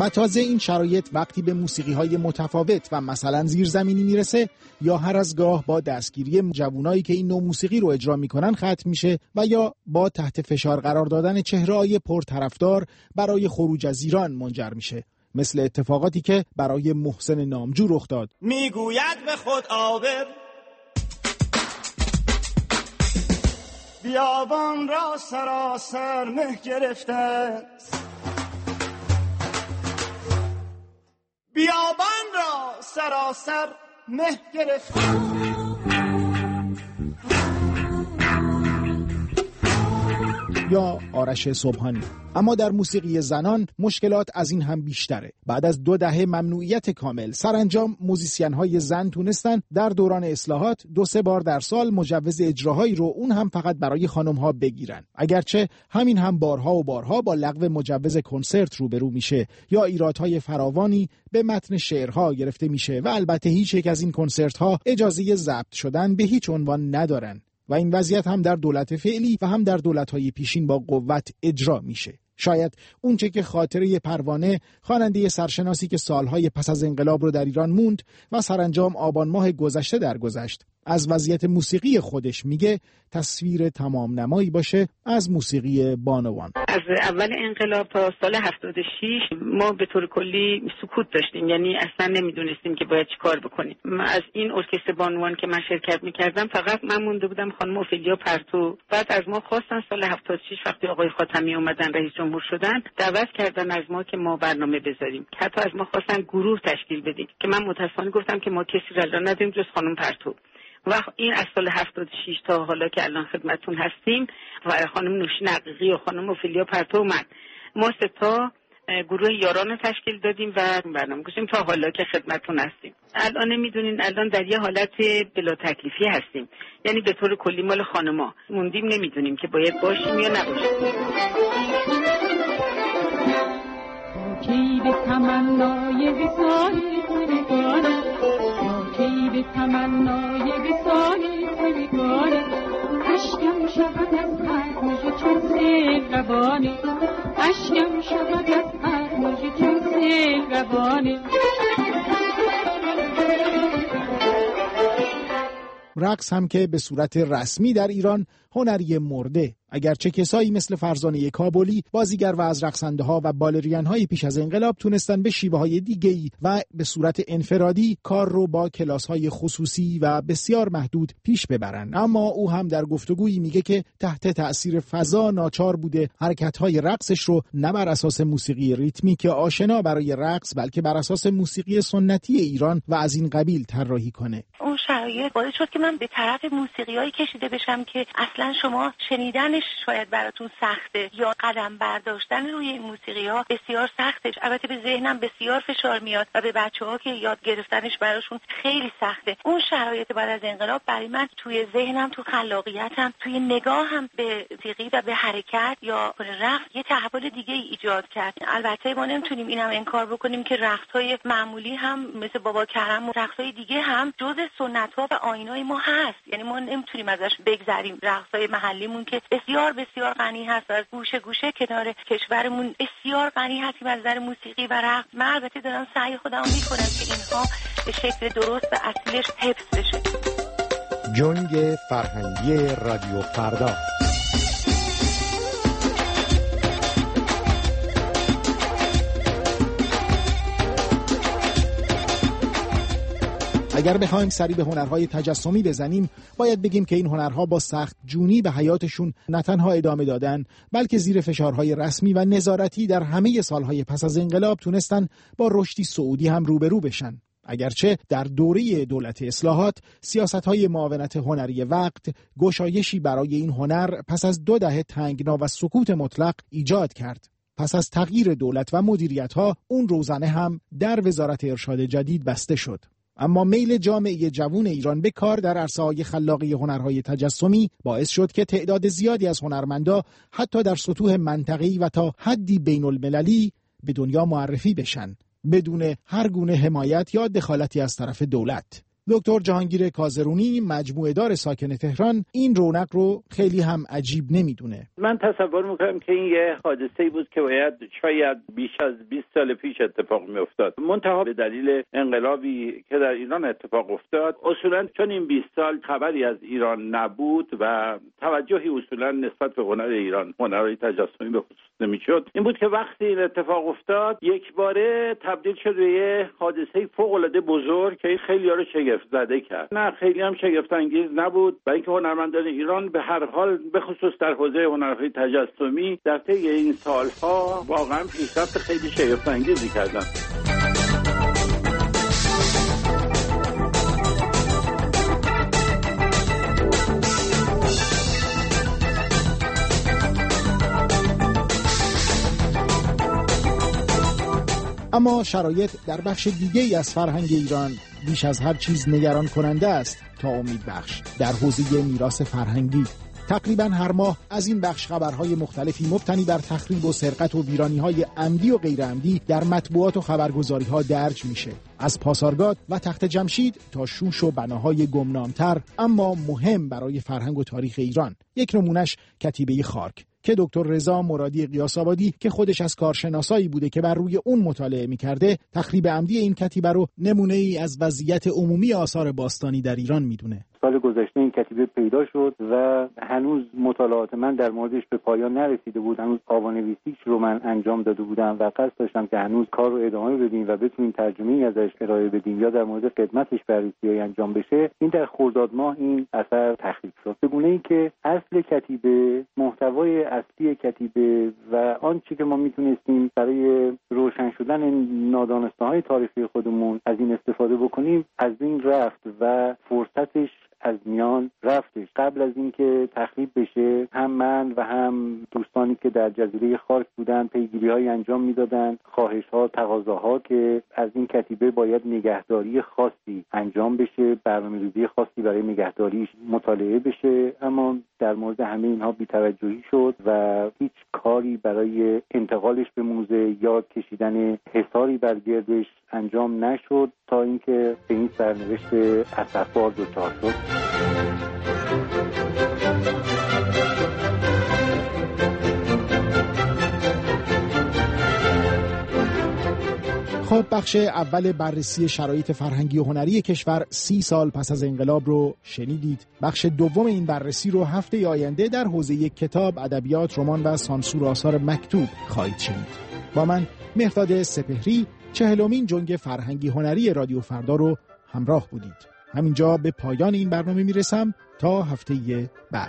و تازه این شرایط وقتی به موسیقی‌های متفاوت و مثلا زیرزمینی میرسه یا هر از گاه با دستگیری جوانایی که این نوع موسیقی رو اجرا میکنن ختم میشه و یا با تحت فشار قرار دادن چهره‌های پرطرفدار برای خروج از ایران منجر میشه، مثل اتفاقاتی که برای محسن نامجو رخ داد.
میگوید به خود عابر بیابان را سراسر مه گرفته، بیابان را سراسر مه گرفته.
یا آرش صبحانی. اما در موسیقی زنان مشکلات از این هم بیشتره. بعد از دو دهه ممنوعیت کامل، سرانجام موزیسین‌های زن تونستن در دوران اصلاحات دو سه بار در سال مجوز اجراهایی رو اون هم فقط برای خانم‌ها بگیرن. اگرچه همین هم بارها و بارها با لغو مجوز کنسرت روبرو میشه یا ایرادهای فراوانی به متن شعرها گرفته میشه و البته هیچ یک از این کنسرت‌ها اجازه ضبط شدن به هیچ عنوان ندارن. و این وضعیت هم در دولت فعلی و هم در دولت‌های پیشین با قوت اجرا میشه. شاید اونچه که خاطره پروانه، خواننده سرشناسی که سالهای پس از انقلاب رو در ایران موند و سرانجام آبان ماه گذشته درگذشت، از وضعیت موسیقی خودش میگه تصویر تمام نمایی باشه از موسیقی بانوان.
از اول انقلاب تا سال هفتاد و شش ما به طور کلی سکوت داشتیم، یعنی اصلا نمیدونستیم که باید چی کار بکنیم. از این ارکستر بانوان که من شرکت میکردم فقط من مونده بودم خانم اوفیلیا پرتو. بعد از ما خواستن سال هفتاد و شش وقتی آقای خاتمی اومدن رئیس جمهور شدن، دعوت کردن از ما که ما برنامه بذاریم. حتی از ما خواستن گروه تشکیل بدیم که من متاسفانه گفتم که ما کسی را نداریم جز خانم پرتو. و این از سال هفتاد و شش تا حالا که الان خدمتتون هستیم و خانم نوشین عقیقی و خانم اوفیلیا پرتو و من، ما سه تا گروه یاران رو تشکیل دادیم و برنامه گذاشتیم تا حالا که خدمتتون هستیم. الان میدونین الان در یه حالت بلا تکلیفی هستیم، یعنی به طور کلی مال خانما موندیم، نمیدونیم که باید باشیم یا نباشیم.
کی به تمنای وصال کنگانه، کی به تمنای وصال کنگانه، اشکم شود از هر مژه چون سیل روانه، اشکم شود از هر مژه چون سیل روانه.
رقص هم که به صورت رسمی در ایران هنری مرده، اگرچه کسایی مثل فرزانه کابلی، بازیگر و از رقصنده ها و بالرین های پیش از انقلاب تونستن به شیوه های دیگه‌ای و به صورت انفرادی کار رو با کلاس های خصوصی و بسیار محدود پیش ببرن. اما او هم در گفتگویی میگه که تحت تأثیر فضا ناچار بوده حرکت های رقصش رو نه بر اساس موسیقی ریتمیک آشنا برای رقص، بلکه بر اساس موسیقی سنتی ایران و از این قبیل طراحی کنه.
اون شرایط باعث شد که من به طرف موسیقیایی کشیده بشم که اصلا شما شنیدنش شاید براتون سخته یا قدم برداشتن روی این موسیقی ها بسیار سخته. البته به ذهنم بسیار فشار میاد و به بچه‌ها که یاد گرفتنش براشون خیلی سخته. اون شرایط بعد از انقلاب برای من توی ذهنم، تو خلاقیتم، توی نگاهم به موسیقی و به حرکت یا رقص یه تحول دیگه ای ایجاد کرد. البته ما نمیتونیم اینم انکار بکنیم که رقص‌های معمولی هم مثل بابا کرم و رقص‌های دیگه هم جزء سنت‌ها و آیین‌های ما هست، یعنی ما نمیتونیم ازش بگذریم. رقص‌های محلیمون که بسیار بسیار غنی هست و از گوشه گوشه کنار کشورمون بسیار غنی هستیم از نظر موسیقی و رقص. من البته دارم سعی خودم میکنم که اینها به شکل درست و اصلیش حفظ بشه.
جنگ فرهنگی رادیو فردا.
اگر بخوایم سری به هنرهای تجسمی بزنیم، باید بگیم که این هنرها با سخت جونی به حیاتشون نه تنها ادامه دادن، بلکه زیر فشارهای رسمی و نظارتی در همه سالهای پس از انقلاب تونستن با رشدی صعودی هم روبرو بشن. اگرچه در دوره دولت اصلاحات سیاست‌های معاونت هنری وقت گشایشی برای این هنر پس از دو دهه تنگنا و سکوت مطلق ایجاد کرد. پس از تغییر دولت و مدیریت‌ها اون روزنه هم در وزارت ارشاد جدید بسته شد. اما میل جامعه جوان ایران به کار در عرصه‌های خلاقی هنرهای تجسمی باعث شد که تعداد زیادی از هنرمندا حتی در سطوح منطقه‌ای و تا حدی بین المللی به دنیا معرفی بشن بدون هر گونه حمایت یا دخالتی از طرف دولت. دکتر جهانگیر کازرونی مجموعه دار ساکن تهران این رونق رو خیلی هم عجیب نمیدونه.
من تصور میکنم که این یه حادثه‌ای بود که باید شاید بیش از بیست سال پیش اتفاق میافتاد. منتها به دلیل انقلابی که در ایران اتفاق افتاد، اصولا چون این بیست سال خبری از ایران نبود و توجهی اصولا نسبت به هنر ایران، هنرهای تجسمی به خصوص نمیشد، این بود که وقتی این اتفاق افتاد یک باره تبدیل شد به یه حادثه فوق‌العاده بزرگ که خیلی‌ها رو شگفت زده کرد. نه خیلی هم شگفت انگیز نبود، برای اینکه هنرمندان ایران به هر حال به خصوص در حوزه هنرهای تجسمی در طی این سالها واقعا پیشرفت خیلی شگفت انگیزی کردند.
اما شرایط در بخش دیگه‌ای از فرهنگ ایران بیش از هر چیز نگران کننده است تا امید بخش. در حوزه میراث فرهنگی تقریبا هر ماه از این بخش خبرهای مختلفی مبتنی بر تخریب و سرقت و ویرانی‌های عمدی و غیر عمدی در مطبوعات و خبرگزاری‌ها درج میشه. از پاسارگاد و تخت جمشید تا شوش و بناهای گمنامتر اما مهم برای فرهنگ و تاریخ ایران. یک نمونش کتیبه خاک که دکتر رضا مرادی قیاس‌آبادی که خودش از کارشناسایی بوده که بر روی اون مطالعه می‌کرده، تخریب عمدی این کتیبه رو نمونه‌ای از وضعیت عمومی آثار باستانی در ایران میدونه.
سال گذشته این کتیبه پیدا شد و هنوز مطالعات من در موردش به پایان نرسیده بود. هنوز آوانویسیش رو من انجام داده بودم و قصد داشتم که هنوز کار رو ادامه بدیم و بتونیم ترجمه‌ای ازش ارائه بدیم یا در مورد خدمتش بررسی انجام بشه. این در خرداد ماه این اثر تخریب شد، به گونه‌ای که اصل کتیبه، محتوای اصلی کتیبه و آنچه که ما میتونستیم برای روشن شدن نادانسته‌های تاریخی خودمون از این استفاده بکنیم از این رفت و فرصتش از میان رفتش. قبل از اینکه تخریب بشه هم من و هم دوستانی که در جزیره خاک بودن پیگیری‌های انجام میدادن، خواهش‌ها، تقاضاها که از این کتیبه باید نگهداری خاصی انجام بشه، برنامه‌ریزی خاصی برای نگهداریش مطالعه بشه، اما در مورد همه اینها بی‌توجهی شد و هیچ کاری برای انتقالش به موزه یا کشیدن حصاری بر گردش انجام نشد تا اینکه به این سرنوشت اسفبار دچار شد.
خب بخش اول بررسی شرایط فرهنگی و هنری کشور سی سال پس از انقلاب رو شنیدید. بخش دوم این بررسی رو هفته آینده در حوزه یک کتاب، ادبیات، رمان و سانسور آثار مکتوب خواهید شنید. با من مهرداد سپهری، چهلمین جنگ فرهنگی هنری رادیو فردا رو همراه بودید. همینجا به پایان این برنامه میرسم تا هفته بعد.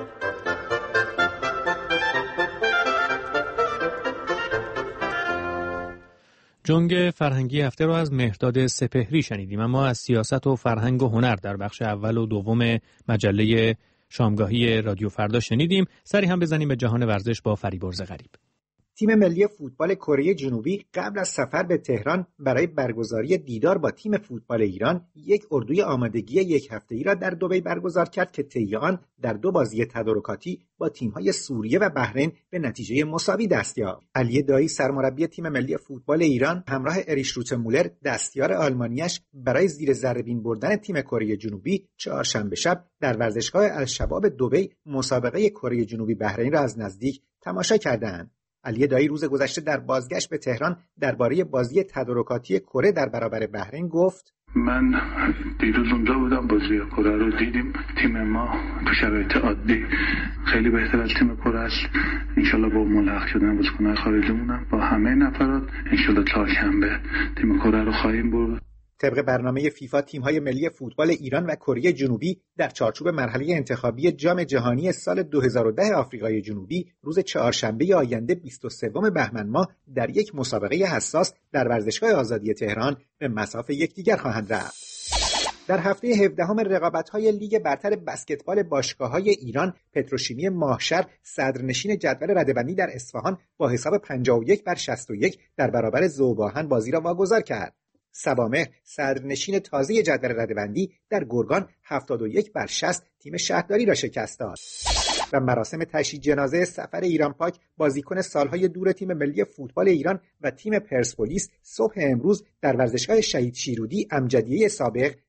جنگ فرهنگی هفته رو از مهرداد سپهری شنیدیم. اما از سیاست و فرهنگ و هنر در بخش اول و دوم مجله شامگاهی رادیو فردا شنیدیم. سری هم بزنیم به جهان ورزش با فریبرز غریب.
تیم ملی فوتبال کره جنوبی قبل از سفر به تهران برای برگزاری دیدار با تیم فوتبال ایران یک اردوی آمادگی یک هفته‌ای را در دبی برگزار کرد که طی آن در دو بازی تدارکاتی با تیم‌های سوریه و بحرین به نتیجه مساوی دست یافت. علی دایی سرمربی تیم ملی فوتبال ایران همراه اریش روتمولر دستیار آلمانیش برای زیر ذره‌بین بردن تیم کره جنوبی چهارشنبه شب در ورزشگاه الشباب دبی مسابقه کره جنوبی بحرین را از نزدیک تماشا کردند. علی دایی روز گذشته در بازگشت به تهران درباره بازی تدارکاتی کره در برابر بحرین گفت:
من دیروز اونجا بودم، بازی کره رو دیدیم. تیم ما تو شرایط عادی خیلی بهتر از تیم کره است. انشالله با ملحق شدن بازیکن‌های خارجیمون با همه نفرات انشالله چهارشنبه تیم کره رو خواهیم برد.
طبق برنامه فیفا تیم‌های ملی فوتبال ایران و کره جنوبی در چارچوب مرحله انتخابی جام جهانی سال دو هزار و ده آفریقای جنوبی روز چهارشنبه آینده بیست و سوم بهمن ماه در یک مسابقه حساس در ورزشگاه آزادی تهران به مصاف یکدیگر خواهند رفت. در هفته هفدهم رقابت‌های لیگ برتر بسکتبال باشگاه‌های ایران، پتروشیمی ماهشهر صدرنشین جدول رده‌بندی در اصفهان با حساب پنجاه و یک بر شصت و یک در برابر ذوب‌آهن بازی را واگذار کرد. سبامهر صدرنشین تازه جدول رده‌بندی در گرگان هفتاد و یک بر شصت تیم شهرداری را شکست داد. و مراسم تشییع جنازه سفر ایران پاک بازیکن سالهای دور تیم ملی فوتبال ایران و تیم پرسپولیس صبح امروز در ورزشگاه شهید شیرودی امجدیه سابق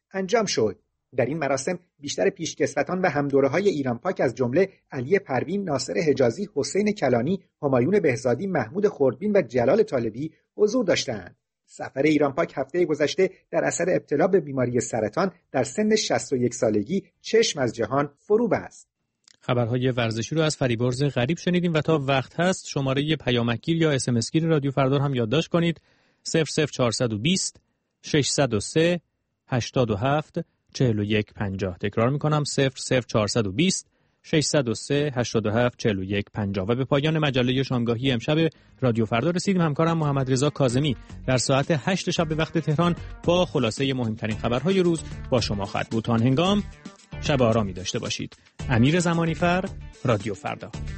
انجام شد. در این مراسم بیشتر پیشکسوتان و همدوره‌های ایران پاک از جمله علی پروین، ناصر حجازی، حسین کلانی، همایون بهزادی، محمود خردبین و جلال طالبی حضور داشتند. سفر ایران پاک هفته گذشته در اثر ابتلا به بیماری سرطان در سن شصت و یک سالگی چشم از جهان فرو بست.
خبرهای ورزشی رو از فریبرز غریب شنیدیم و تا وقت هست شماره پیامکگیر یا اس ام اس گیر رادیو فردا هم یادداشت کنید: صفر صفر چهارصد و بیست ششصد و سه هشتاد و هفت چهل و یک پنجاه. تکرار میکنم: صفر صفر چهارصد و بیست ششصد و سه هشتاد و هفت چهل و یک پنجاه. و به پایان مجله شامگاهی امشب رادیو فردا رسیدیم. همکارم محمد رضا کاظمی در ساعت هشت شب به وقت تهران با خلاصه مهمترین خبرهای روز با شما خواهد بود. تا هنگام شب آرامی داشته باشید. امیر زمانی فر، رادیو فردا.